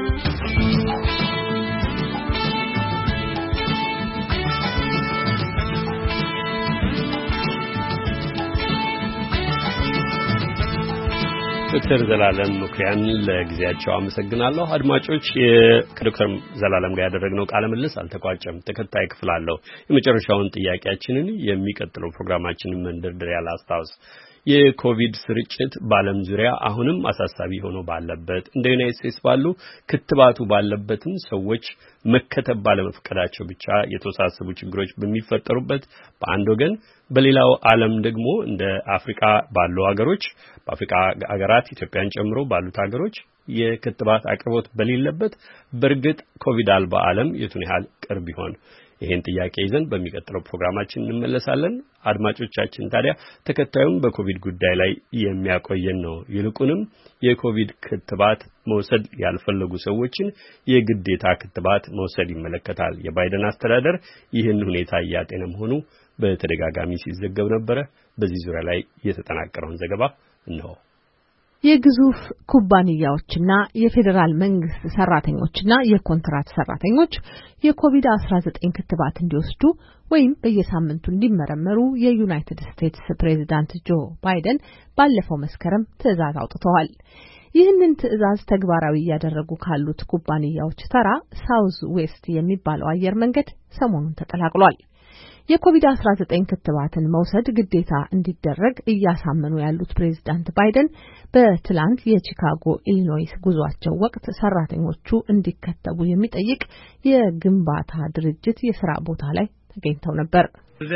S1: ዶክተር ዘላለም ሙክሪያን ለጊዜያቸው አመሰግናለሁ። አድማጮች ከዶክተር ዘላለም ጋር ያደረግነው ቃለ ምልልስ አልተቋጨም። ተከታይ ክፍል አለው። የመጨረሻውን ጥያቄያችንን የሚቀጥለው ፕሮግራማችንን መንደርደሪያ ላስታውስ። የኮቪድ ስርጭት በዓለም ዙሪያ አሁንም አሳሳቢ ሆኖ ባለበት እንደ ዩናይትድ ስቴትስ ባሉ ክትባቱ ባለበትም ሰዎች መከተብ ባለመፍቀዳቸው ብቻ የተወሳሰቡ ችግሮች በሚፈጠሩበት በአንድ ወገን፣ በሌላው ዓለም ደግሞ እንደ አፍሪካ ባሉ ሀገሮች በአፍሪካ ሀገራት ኢትዮጵያን ጨምሮ ባሉት ሀገሮች የክትባት አቅርቦት በሌለበት በእርግጥ ኮቪድ አልባ ዓለም የቱን ያህል ቅርብ ይሆን? ይሄን ጥያቄ ይዘን በሚቀጥለው ፕሮግራማችን እንመለሳለን። አድማጮቻችን ታዲያ ተከታዩም በኮቪድ ጉዳይ ላይ የሚያቆየን ነው። ይልቁንም የኮቪድ ክትባት መውሰድ ያልፈለጉ ሰዎችን የግዴታ ክትባት መውሰድ ይመለከታል። የባይደን አስተዳደር ይህን ሁኔታ እያጤነ መሆኑ በተደጋጋሚ ሲዘገብ ነበረ። በዚህ ዙሪያ ላይ የተጠናቀረውን ዘገባ እነሆ።
S4: የግዙፍ ኩባንያዎችና የፌዴራል መንግስት ሰራተኞችና የኮንትራት ሰራተኞች የኮቪድ-19 ክትባት እንዲወስዱ ወይም በየሳምንቱ እንዲመረመሩ የዩናይትድ ስቴትስ ፕሬዝዳንት ጆ ባይደን ባለፈው መስከረም ትዕዛዝ አውጥተዋል። ይህንን ትዕዛዝ ተግባራዊ ያደረጉ ካሉት ኩባንያዎች ተራ ሳውዝ ዌስት የሚባለው አየር መንገድ ሰሞኑን ተቀላቅሏል። የኮቪድ-19 ክትባትን መውሰድ ግዴታ እንዲደረግ እያሳመኑ ያሉት ፕሬዝዳንት ባይደን በትላንት የቺካጎ ኢሊኖይስ ጉዟቸው ወቅት ሰራተኞቹ እንዲከተቡ የሚጠይቅ የግንባታ ድርጅት የሥራ ቦታ ላይ ተገኝተው ነበር።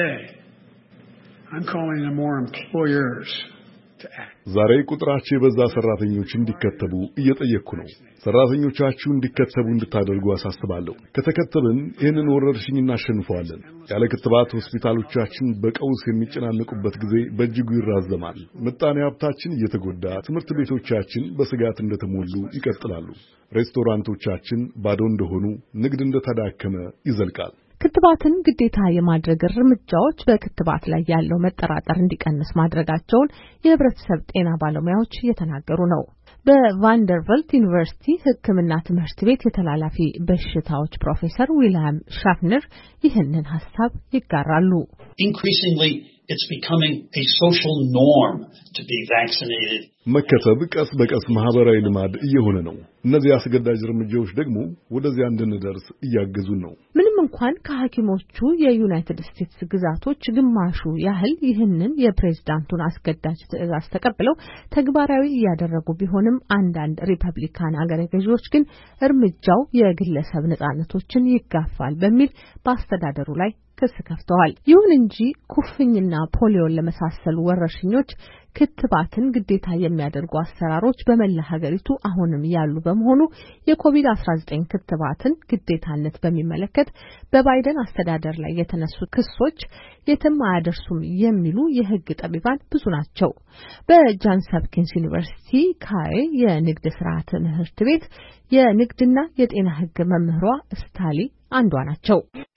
S15: ዛሬ ቁጥራቸው የበዛ ሰራተኞች እንዲከተቡ እየጠየቅኩ ነው። ሰራተኞቻችሁ እንዲከተቡ እንድታደርጉ አሳስባለሁ። ከተከተብን ይህንን ወረርሽኝ እናሸንፈዋለን። ያለ ክትባት ሆስፒታሎቻችን በቀውስ የሚጨናነቁበት ጊዜ በእጅጉ ይራዘማል። ምጣኔ ሀብታችን እየተጎዳ፣ ትምህርት ቤቶቻችን በስጋት እንደተሞሉ ይቀጥላሉ። ሬስቶራንቶቻችን ባዶ እንደሆኑ፣ ንግድ እንደተዳከመ ይዘልቃል።
S4: ክትባትን ግዴታ የማድረግ እርምጃዎች በክትባት ላይ ያለው መጠራጠር እንዲቀንስ ማድረጋቸውን የህብረተሰብ ጤና ባለሙያዎች እየተናገሩ ነው። በቫንደርቨልት ዩኒቨርሲቲ ሕክምና ትምህርት ቤት የተላላፊ በሽታዎች ፕሮፌሰር ዊልያም ሻፍነር ይህንን ሐሳብ ይጋራሉ።
S16: Increasingly, it's becoming a social norm to be vaccinated.
S15: መከተብ ቀስ በቀስ ማህበራዊ ልማድ እየሆነ ነው። እነዚህ አስገዳጅ እርምጃዎች ደግሞ ወደዚያ እንድንደርስ እያገዙን ነው።
S4: ምንም እንኳን ከሐኪሞቹ የዩናይትድ ስቴትስ ግዛቶች ግማሹ ያህል ይህንን የፕሬዝዳንቱን አስገዳጅ ትዕዛዝ ተቀብለው ተግባራዊ እያደረጉ ቢሆንም አንዳንድ ሪፐብሊካን አገረ ገዢዎች ግን እርምጃው የግለሰብ ነጻነቶችን ይጋፋል በሚል በአስተዳደሩ ላይ ክስ ከፍተዋል። ይሁን እንጂ ኩፍኝና ፖሊዮን ለመሳሰሉ ወረርሽኞች ክትባትን ግዴታ የሚያደርጉ አሰራሮች በመላ ሀገሪቱ አሁንም ያሉ በመሆኑ የኮቪድ-19 ክትባትን ግዴታነት በሚመለከት በባይደን አስተዳደር ላይ የተነሱ ክሶች የትም አያደርሱም የሚሉ የሕግ ጠቢባን ብዙ ናቸው። በጃንስ ሆፕኪንስ ዩኒቨርሲቲ ካይ የንግድ ስራ ትምህርት ቤት የንግድና የጤና ሕግ መምህሯ ስታሊ አንዷ ናቸው።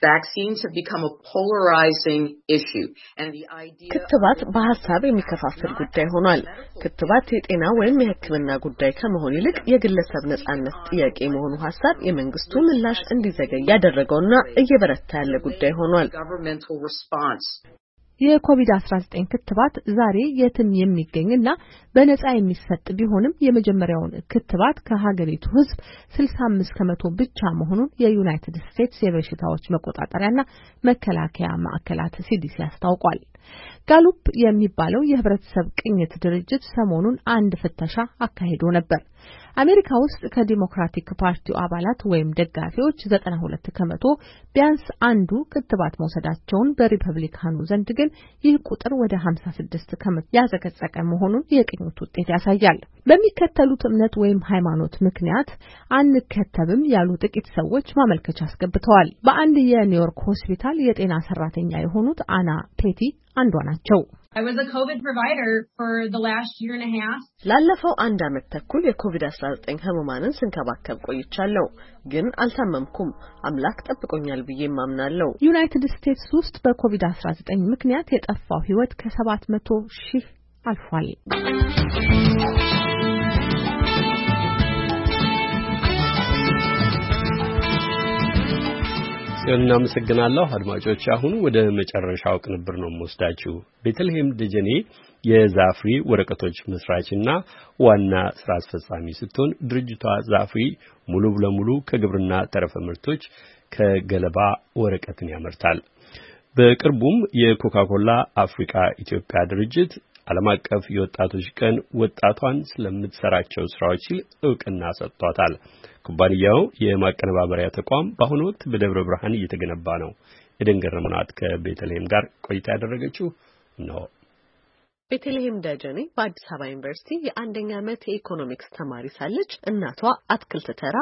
S8: ክትባት በሐሳብ የሚከፋፈል ጉዳይ ሆኗል። ክትባት የጤና ወይም የሕክምና ጉዳይ ከመሆን ይልቅ የግለሰብ ነጻነት ጥያቄ መሆኑ ሐሳብ የመንግስቱ ምላሽ እንዲዘገይ ያደረገውና እየበረታ ያለ ጉዳይ ሆኗል።
S4: የኮቪድ-19 ክትባት ዛሬ የትም የሚገኝና በነጻ የሚሰጥ ቢሆንም የመጀመሪያውን ክትባት ከሀገሪቱ ሕዝብ 65% ብቻ መሆኑን የዩናይትድ ስቴትስ የበሽታዎች መቆጣጠሪያና መከላከያ ማዕከላት CDC አስታውቋል። ጋሉፕ የሚባለው የህብረተሰብ ቅኝት ድርጅት ሰሞኑን አንድ ፍተሻ አካሂዶ ነበር። አሜሪካ ውስጥ ከዲሞክራቲክ ፓርቲው አባላት ወይም ደጋፊዎች 92% ቢያንስ አንዱ ክትባት መውሰዳቸውን በሪፐብሊካኑ ዘንድ ግን ይህ ቁጥር ወደ 56% ያዘቀዘቀ መሆኑን የቅኝት ውጤት ያሳያል። በሚከተሉት እምነት ወይም ሃይማኖት ምክንያት አንከተብም ያሉ ጥቂት ሰዎች ማመልከቻ አስገብተዋል። በአንድ የኒውዮርክ ሆስፒታል የጤና ሰራተኛ የሆኑት አና ፔቲ አንዷ ናቸው።
S8: ላለፈው 1 ዓመት ተኩል የኮቪድ-19 ህሙማንን ስንከባከብ ቆይቻለሁ፣ ግን አልታመምኩም። አምላክ ጠብቆኛል ብዬ ማምናለሁ።
S4: ዩናይትድ ስቴትስ ውስጥ በኮቪድ-19 ምክንያት የጠፋው ህይወት ከ700,000 አልፏል።
S1: እናመሰግናለሁ። አድማጮች አሁን ወደ መጨረሻው ቅንብር ነው የምወስዳችሁ። ቤተልሔም ደጀኔ የዛፍሪ ወረቀቶች መስራችና ዋና ስራ አስፈጻሚ ስትሆን ድርጅቷ ዛፍሪ ሙሉ ለሙሉ ከግብርና ተረፈ ምርቶች ከገለባ ወረቀትን ያመርታል። በቅርቡም የኮካኮላ አፍሪካ ኢትዮጵያ ድርጅት ዓለም አቀፍ የወጣቶች ቀን ወጣቷን ስለምትሰራቸው ስራዎች እውቅና ሰጥቷታል። ኩባንያው የማቀነባበሪያ ተቋም በአሁኑ ወቅት በደብረ ብርሃን እየተገነባ ነው። የደንገረመናት ከቤተልሔም ጋር ቆይታ ያደረገችው ነው።
S8: ቤተልሔም ደጀኔ በአዲስ አበባ ዩኒቨርሲቲ የአንደኛ ዓመት የኢኮኖሚክስ ተማሪ ሳለች እናቷ አትክልት ተራ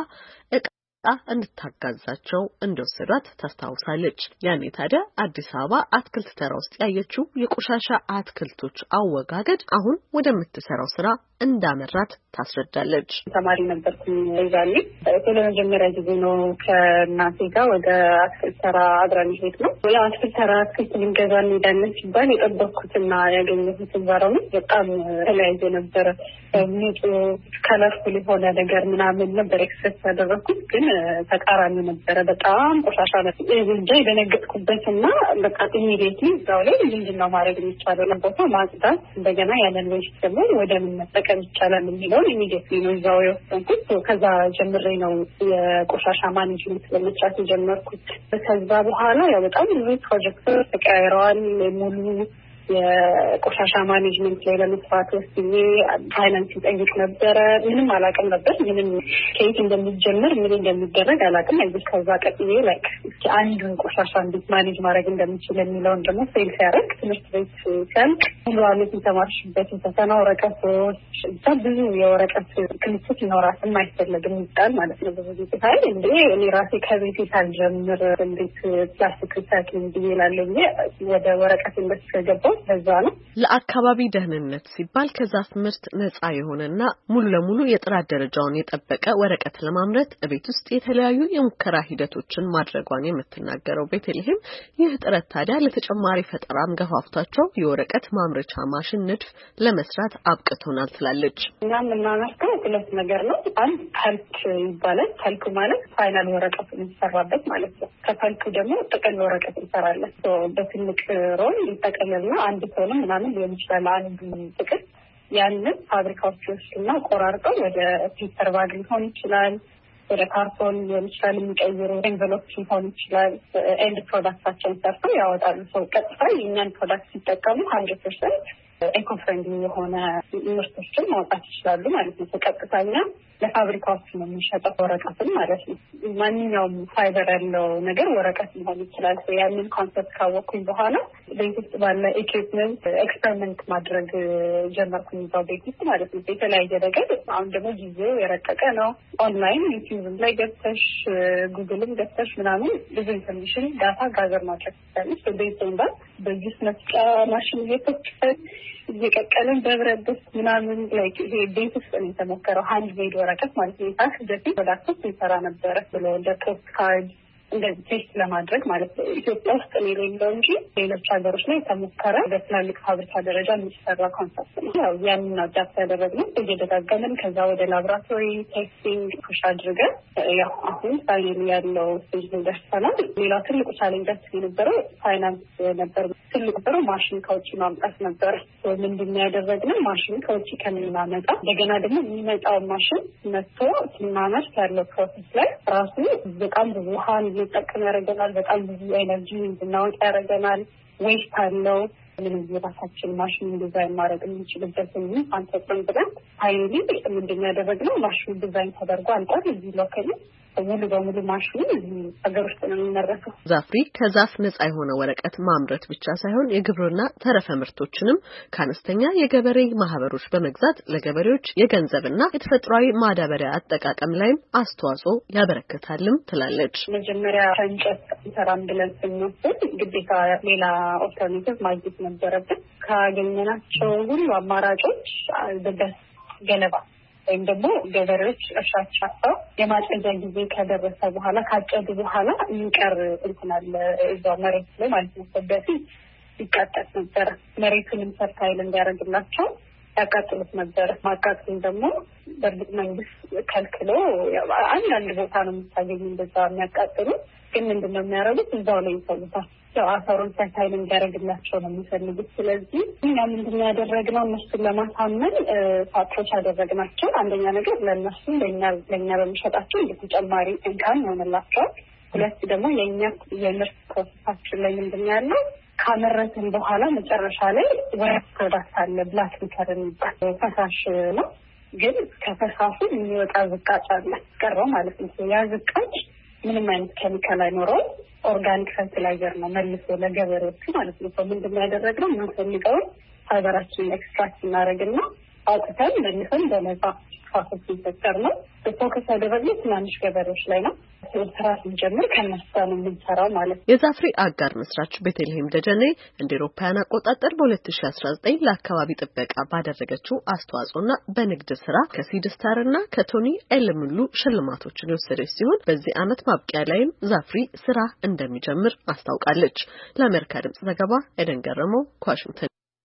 S8: እንድታጋዛቸው እንደወሰዷት ታስታውሳለች። ያኔ ታዲያ አዲስ አበባ አትክልት ተራ ውስጥ ያየችው የቆሻሻ አትክልቶች አወጋገድ አሁን ወደምትሰራው ስራ እንዳመራት ታስረዳለች።
S17: ተማሪ ነበርኩኝ ዛኔ ለመጀመሪያ ጊዜ ነው ከእናቴ ጋር ወደ አትክልት ተራ አብረን ሄድ ነው። ያው አትክልት ተራ አትክልት ልንገዛ እንሄዳለን ሲባል የጠበቅኩትና ያገኘሁት ባረው በጣም ተለያየ ነበረ። ንጹህ ከለርፉል የሆነ ነገር ምናምን ነበር ኤክስፔክት ያደረኩት፣ ግን ተቃራኒ ነበረ። በጣም ቆሻሻ ነበር። እንጃ የደነገጥኩበትና በቃ ኢሚዲየትሊ እዛው ላይ ምንድነው ማድረግ የሚቻለው ለቦታ ማጽዳት፣ እንደገና ያለን ዌስት ደግሞ ወደ ምን መጠቀም ይቻላል የሚለውን ኢሚዲየትሊ ነው እዛው የወሰንኩት። ከዛ ጀምሬ ነው የቆሻሻ ማኔጅመንት ለመስራት የጀመርኩት። ከዛ በኋላ ያው በጣም ብዙ ፕሮጀክቶች ተቀያይረዋል። ሙሉ የቆሻሻ ማኔጅመንት ላይ ለመስራት ወስኜ ፋይናንስ ይጠይቅ ነበረ። ምንም አላውቅም ነበር። ምንም ከየት እንደሚጀምር ምን እንደሚደረግ አላውቅም። ከዛ ቀጥዬ ላይክ እስኪ አንዱን ቆሻሻ እንዴት ማኔጅ ማድረግ እንደምችል የሚለውን ደግሞ ፌል ሲያደርግ ትምህርት ቤት ሲያልቅ ሙሉ ዓመት የተማርሽበት ፈተና ወረቀቶች ብቻ ብዙ የወረቀት ክምችት ይኖራል። የማይፈለግም ይጣል ማለት ነው። ብዙ ጊዜ ሀይል እንዴ እኔ ራሴ ከቤቴ ሳልጀምር እንዴት ፕላስቲክ ሪሳይክሊንግ ብዬ ላለኝ ወደ ወረቀት ኢንዱስትሪ ገባሁ። ለዛ ነው
S8: ለአካባቢ ደህንነት ሲባል ከዛፍ ምርት ነፃ የሆነና ሙሉ ለሙሉ የጥራት ደረጃውን የጠበቀ ወረቀት ለማምረት ቤት ውስጥ የተለያዩ የሙከራ ሂደቶችን ማድረጓን የምትናገረው ቤተልሔም ይህ ጥረት ታዲያ ለተጨማሪ ፈጠራም ገፋፍቷቸው የወረቀት ማምረቻ ማሽን ንድፍ ለመስራት አብቅቶናል ትላለች።
S17: እኛም የምናመርተው ሁለት ነገር ነው። አንድ ፐልፕ ይባላል። ፐልፕ ማለት ፋይናል ወረቀት የሚሰራበት ማለት ነው። ከፐልፕ ደግሞ ጥቅል ወረቀት እንሰራለን። በትልቅ ሮል ይጠቀለልና አንድ ሰው ምናምን ሊሆን ይችላል። አንዱ ጥቅል ያንን ፋብሪካዎች ውስጥና ቆራርጠው ወደ ፔፐር ባግ ሊሆን ይችላል፣ ወደ ካርቶን ሊሆን ይችላል፣ የሚቀይሩ ኤንቨሎፕ ሊሆን ይችላል። ኤንድ ፕሮዳክታቸውን ሰርተው ያወጣሉ። ሰው ቀጥታ የእኛን ፕሮዳክት ሲጠቀሙ 100% ኤኮ ፍሬንድሊ የሆነ ምርቶችን ማውጣት ይችላሉ ማለት ነው። ቀጥታኛ ለፋብሪካዎች ነው የሚሸጠው ወረቀትን ማለት ነው። ማንኛውም ፋይበር ያለው ነገር ወረቀት ሊሆን ይችላል። ያንን ኮንሰፕት ካወቅኩኝ በኋላ ቤት ውስጥ ባለ ኢኩዊፕመንት ኤክስፐሪመንት ማድረግ ጀመርኩኝ እዛው ቤት ውስጥ ማለት ነው። የተለያየ ነገር አሁን ደግሞ ጊዜው የረቀቀ ነው። ኦንላይን ዩቲዩብም ላይ ገብተሽ ጉግልም ገብተሽ ምናምን ብዙ ኢንፎርሜሽን ዳታ ጋዘር ማድረግ ትችላለሽ። ቤት ውስጥ በጁስ መስጫ ማሽን እየቀቀልን በብረት ድስት ምናምን ላይክ ይሄ ቤት ውስጥ ነው የተሞከረው። ሃንድ ሜድ ወረቀት ማለት ነው። ታክ በፊት ወዳክስ ይሰራ ነበረ ብሎ እንደ ፖስት ካርድ እንደዚህ ቴስት ለማድረግ ማለት ነው። ኢትዮጵያ ውስጥ ነው የሌለው እንጂ ሌሎች ሀገሮች ላይ የተሞከረ በትላልቅ ፋብሪካ ደረጃ የሚሰራ ኮንሰፕት ነው። ያው ያንን አዳፕት ያደረግነው እየደጋገምን ከዛ ወደ ላቦራቶሪ ቴስቲንግ ፑሽ አድርገን ያው አሁን ፋይናሊ ያለው ስቴጅ ላይ ደርሰናል። ሌላው ትልቁ ቻሌንጃችን የነበረው ፋይናንስ ነበር። ትልቁ ነበረው ማሽን ከውጭ ማምጣት ነበር። ምንድን ነው ያደረግነው? ማሽን ከውጭ ከምናመጣ እንደገና ደግሞ የሚመጣው ማሽን መጥቶ ስናመርት ያለው ፕሮሰስ ላይ ራሱ በጣም ብዙ ውሃን እየጠቀም ያደርገናል። በጣም ብዙ ኤነርጂ እንድናወጣ ያደርገናል። ዌስት አለው። ምንም የራሳችን ማሽን ዲዛይን ማድረግ የምንችልበትን አንተጥም ብለን ፋይናሊ ምንድን ያደረግነው? ማሽኑ ዲዛይን ተደርጎ አልቋል። እዚህ ሎካሊ ሙሉ በሙሉ ማሽኑ ሀገር ውስጥ ነው የሚመረተው።
S8: ዛፍሪ ከዛፍ ነጻ የሆነ ወረቀት ማምረት ብቻ ሳይሆን የግብርና ተረፈ ምርቶችንም ከአነስተኛ የገበሬ ማህበሮች በመግዛት ለገበሬዎች የገንዘብና የተፈጥሯዊ ማዳበሪያ አጠቃቀም ላይም አስተዋጽኦ ያበረክታልም ትላለች።
S17: መጀመሪያ እንጨት ሰራም ብለን ስንወስድ ግዴታ ሌላ ኦልተርኔቲቭ ማግኘት ነበረብን። ካገኘናቸው ሁሉ አማራጮች በደስ ገለባ ወይም ደግሞ ገበሬዎች እርሻቸው የማጨጃ ጊዜ ከደረሰ በኋላ ካጨዱ በኋላ የሚቀር እንትናል እዛው መሬት ላይ ማለት ነው። በፊት ይቃጠል ነበር። መሬቱንም ፈርታይል እንዲያደርግላቸው ያቃጥሉት ነበር። ማቃጠል ደግሞ በእርግጥ መንግስት ከልክሎ አንዳንድ ቦታ ነው የምታገኙ እንደዛ የሚያቃጥሉ። ግን ምንድነው የሚያደርጉት? እዛው ላይ ይሰሉታል። አፈሩን ፈርታይል እንዲያደርግላቸው ነው የሚፈልጉት። ስለዚህ እኛ ምንድነው ያደረግነው? እነሱን ለማሳመን ፓትሮች ያደረግናቸው አንደኛ ነገር ለእነሱ ለእኛ በሚሸጣቸው እንደ ተጨማሪ እንካን ይሆንላቸዋል። ሁለት ደግሞ የእኛ የምርት ፕሮሰሳችን ላይ ምንድነው ያለው? ካመረትን በኋላ መጨረሻ ላይ ወይስ ፕሮዳክት አለ ብላክ ሊከር የሚባል ፈሳሽ ነው። ግን ከፈሳሹ የሚወጣ ዝቃጭ አለ ቀረው ማለት ነው። ያ ዝቃጭ ምንም አይነት ኬሚካል አይኖረውም። ኦርጋኒክ ፈርቲላይዘር ነው መልሶ ለገበሬዎቹ ማለት ነው። ምንድነው ያደረግነው? የምንፈልገውን ፋይበራችንን ኤክስትራክት እናደርግና አውጥተን መልሰን በነጻ ፋብሪካ ሴክተር ነው ፎከስ ያደረግነው ትናንሽ ገበሬዎች ላይ ነው። ስራ ስንጀምር ከነሱ ነው የምንሰራው ማለት ነው።
S8: የዛፍሪ አጋር መስራች ቤተልሔም ደጀኔ እንደ አውሮፓውያን አቆጣጠር በ2019 ለአካባቢ ጥበቃ ባደረገችው አስተዋጽኦና በንግድ ስራ ከሲድ ስታርና ከቶኒ ኤልምሉ ሽልማቶችን የወሰደች ሲሆን በዚህ ዓመት ማብቂያ ላይም ዛፍሪ ስራ እንደሚጀምር አስታውቃለች። ለአሜሪካ ድምጽ ዘገባ ኤደን ገረመው ከዋሽንግተን።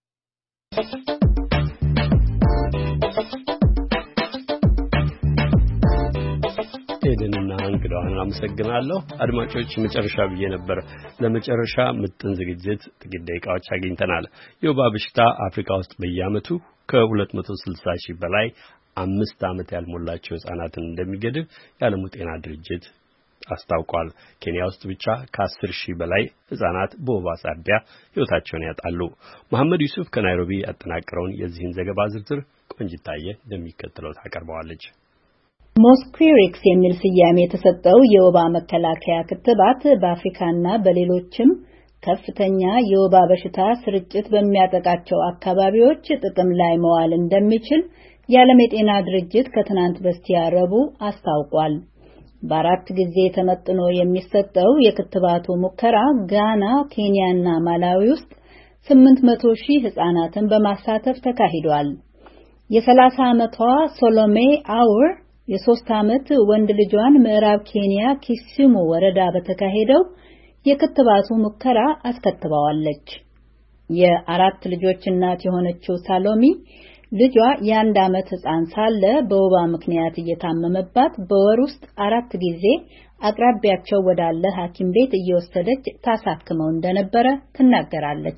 S1: ኤደንና እንግዳዋን አመሰግናለሁ። አድማጮች መጨረሻ ብዬ ነበር። ለመጨረሻ ምጥን ዝግጅት ጥቂት ደቂቃዎች አግኝተናል። የወባ በሽታ አፍሪካ ውስጥ በየዓመቱ ከ260 ሺህ በላይ 5 ዓመት ያልሞላቸው ህጻናትን እንደሚገድል የዓለሙ ጤና ድርጅት አስታውቋል። ኬንያ ውስጥ ብቻ ከ10 ሺህ በላይ ህጻናት በወባ ሳቢያ ህይወታቸውን ያጣሉ። መሐመድ ዩሱፍ ከናይሮቢ ያጠናቀረውን የዚህን ዘገባ ዝርዝር ቆንጅታየ እንደሚከተለው ታቀርበዋለች።
S18: ሞስኩሪክስ የሚል ስያሜ የተሰጠው የወባ መከላከያ ክትባት በአፍሪካና በሌሎችም ከፍተኛ የወባ በሽታ ስርጭት በሚያጠቃቸው አካባቢዎች ጥቅም ላይ መዋል እንደሚችል የዓለም የጤና ድርጅት ከትናንት በስቲያ ረቡዕ አስታውቋል። በአራት ጊዜ ተመጥኖ የሚሰጠው የክትባቱ ሙከራ ጋና፣ ኬንያና ማላዊ ውስጥ 800,000 ህጻናትን በማሳተፍ ተካሂዷል። የ30 ዓመቷ ሶሎሜ አውር የ3 ዓመት ወንድ ልጇን ምዕራብ ኬንያ ኪሲሙ ወረዳ በተካሄደው የክትባቱ ሙከራ አስከትባዋለች። የአራት ልጆች እናት የሆነችው ሳሎሚ ልጇ የ1 ዓመት ህፃን ሳለ በወባ ምክንያት እየታመመባት በወር ውስጥ 4 ጊዜ አቅራቢያቸው ወዳለ ሐኪም ቤት እየወሰደች ታሳክመው እንደነበረ ትናገራለች።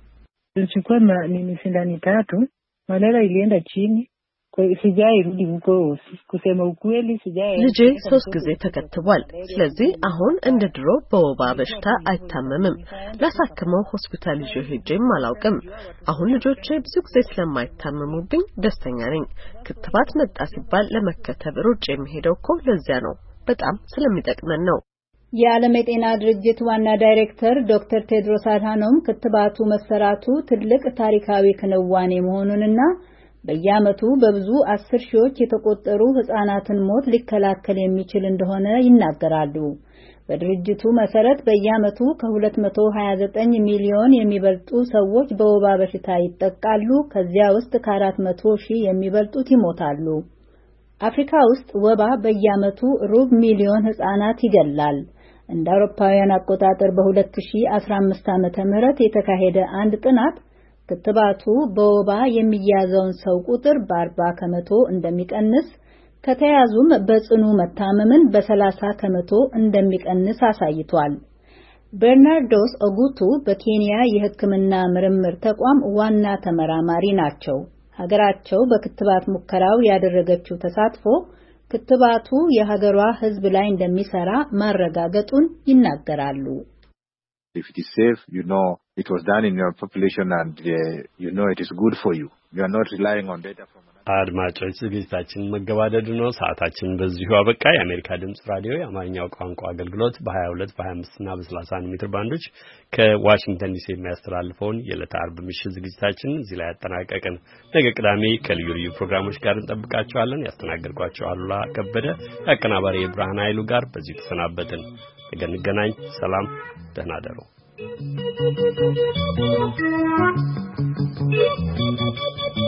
S8: ልጄ 3 ጊዜ ተከትቧል። ስለዚህ አሁን እንደ ድሮ በወባ በሽታ አይታመምም። ላሳክመው ሆስፒታል ይዤ ሄጄም አላውቅም። አሁን ልጆቼ ብዙ ጊዜ ስለማይታመሙብኝ ደስተኛ ነኝ። ክትባት መጣ ሲባል ለመከተብ ሩጭ የሚሄደው እኮ ለዚያ ነው። በጣም ስለሚጠቅመን ነው።
S18: የዓለም የጤና ድርጅት ዋና ዳይሬክተር ዶክተር ቴድሮስ አድሃኖም ክትባቱ መሰራቱ ትልቅ ታሪካዊ ክንዋኔ መሆኑንና በየዓመቱ በብዙ 10 ሺዎች የተቆጠሩ ህጻናትን ሞት ሊከላከል የሚችል እንደሆነ ይናገራሉ። በድርጅቱ መሰረት በየዓመቱ ከ229 ሚሊዮን የሚበልጡ ሰዎች በወባ በሽታ ይጠቃሉ። ከዚያ ውስጥ ከ400 ሺህ የሚበልጡት ይሞታሉ። አፍሪካ ውስጥ ወባ በየዓመቱ ሩብ ሚሊዮን ህጻናት ይገላል። እንደ አውሮፓውያን አቆጣጠር በ2015 ዓመተ ምህረት የተካሄደ አንድ ጥናት ክትባቱ በወባ የሚያዘውን ሰው ቁጥር በ40 ከመቶ እንደሚቀንስ ከተያዙም በጽኑ መታመምን በ30 ከመቶ እንደሚቀንስ አሳይቷል። በርናርዶስ ኦጉቱ በኬንያ የሕክምና ምርምር ተቋም ዋና ተመራማሪ ናቸው። ሀገራቸው በክትባት ሙከራው ያደረገችው ተሳትፎ ክትባቱ የሀገሯ ሕዝብ ላይ እንደሚሰራ ማረጋገጡን ይናገራሉ።
S19: If it is safe, you know it was done in your population and you know it is good for you. You are not relying on data from
S1: አድማጮች ዝግጅታችን መገባደዱ ነው። ሰዓታችን በዚሁ አበቃ። የአሜሪካ ድምጽ ራዲዮ የአማርኛው ቋንቋ አገልግሎት በ22 በ25 እና በ31 ሜትር ባንዶች ከዋሽንግተን ዲሲ የሚያስተላልፈውን የዕለተ አርብ ምሽት ዝግጅታችን እዚህ ላይ ያጠናቀቅን። ነገ ቅዳሜ ከልዩ ልዩ ፕሮግራሞች ጋር እንጠብቃችኋለን። ያስተናገድኳችሁ አሉላ ከበደ ከአቀናባሪ የብርሃን ኃይሉ ጋር በዚህ ተሰናበትን። ነገ እንገናኝ። ሰላም፣ ደህና ደሩ።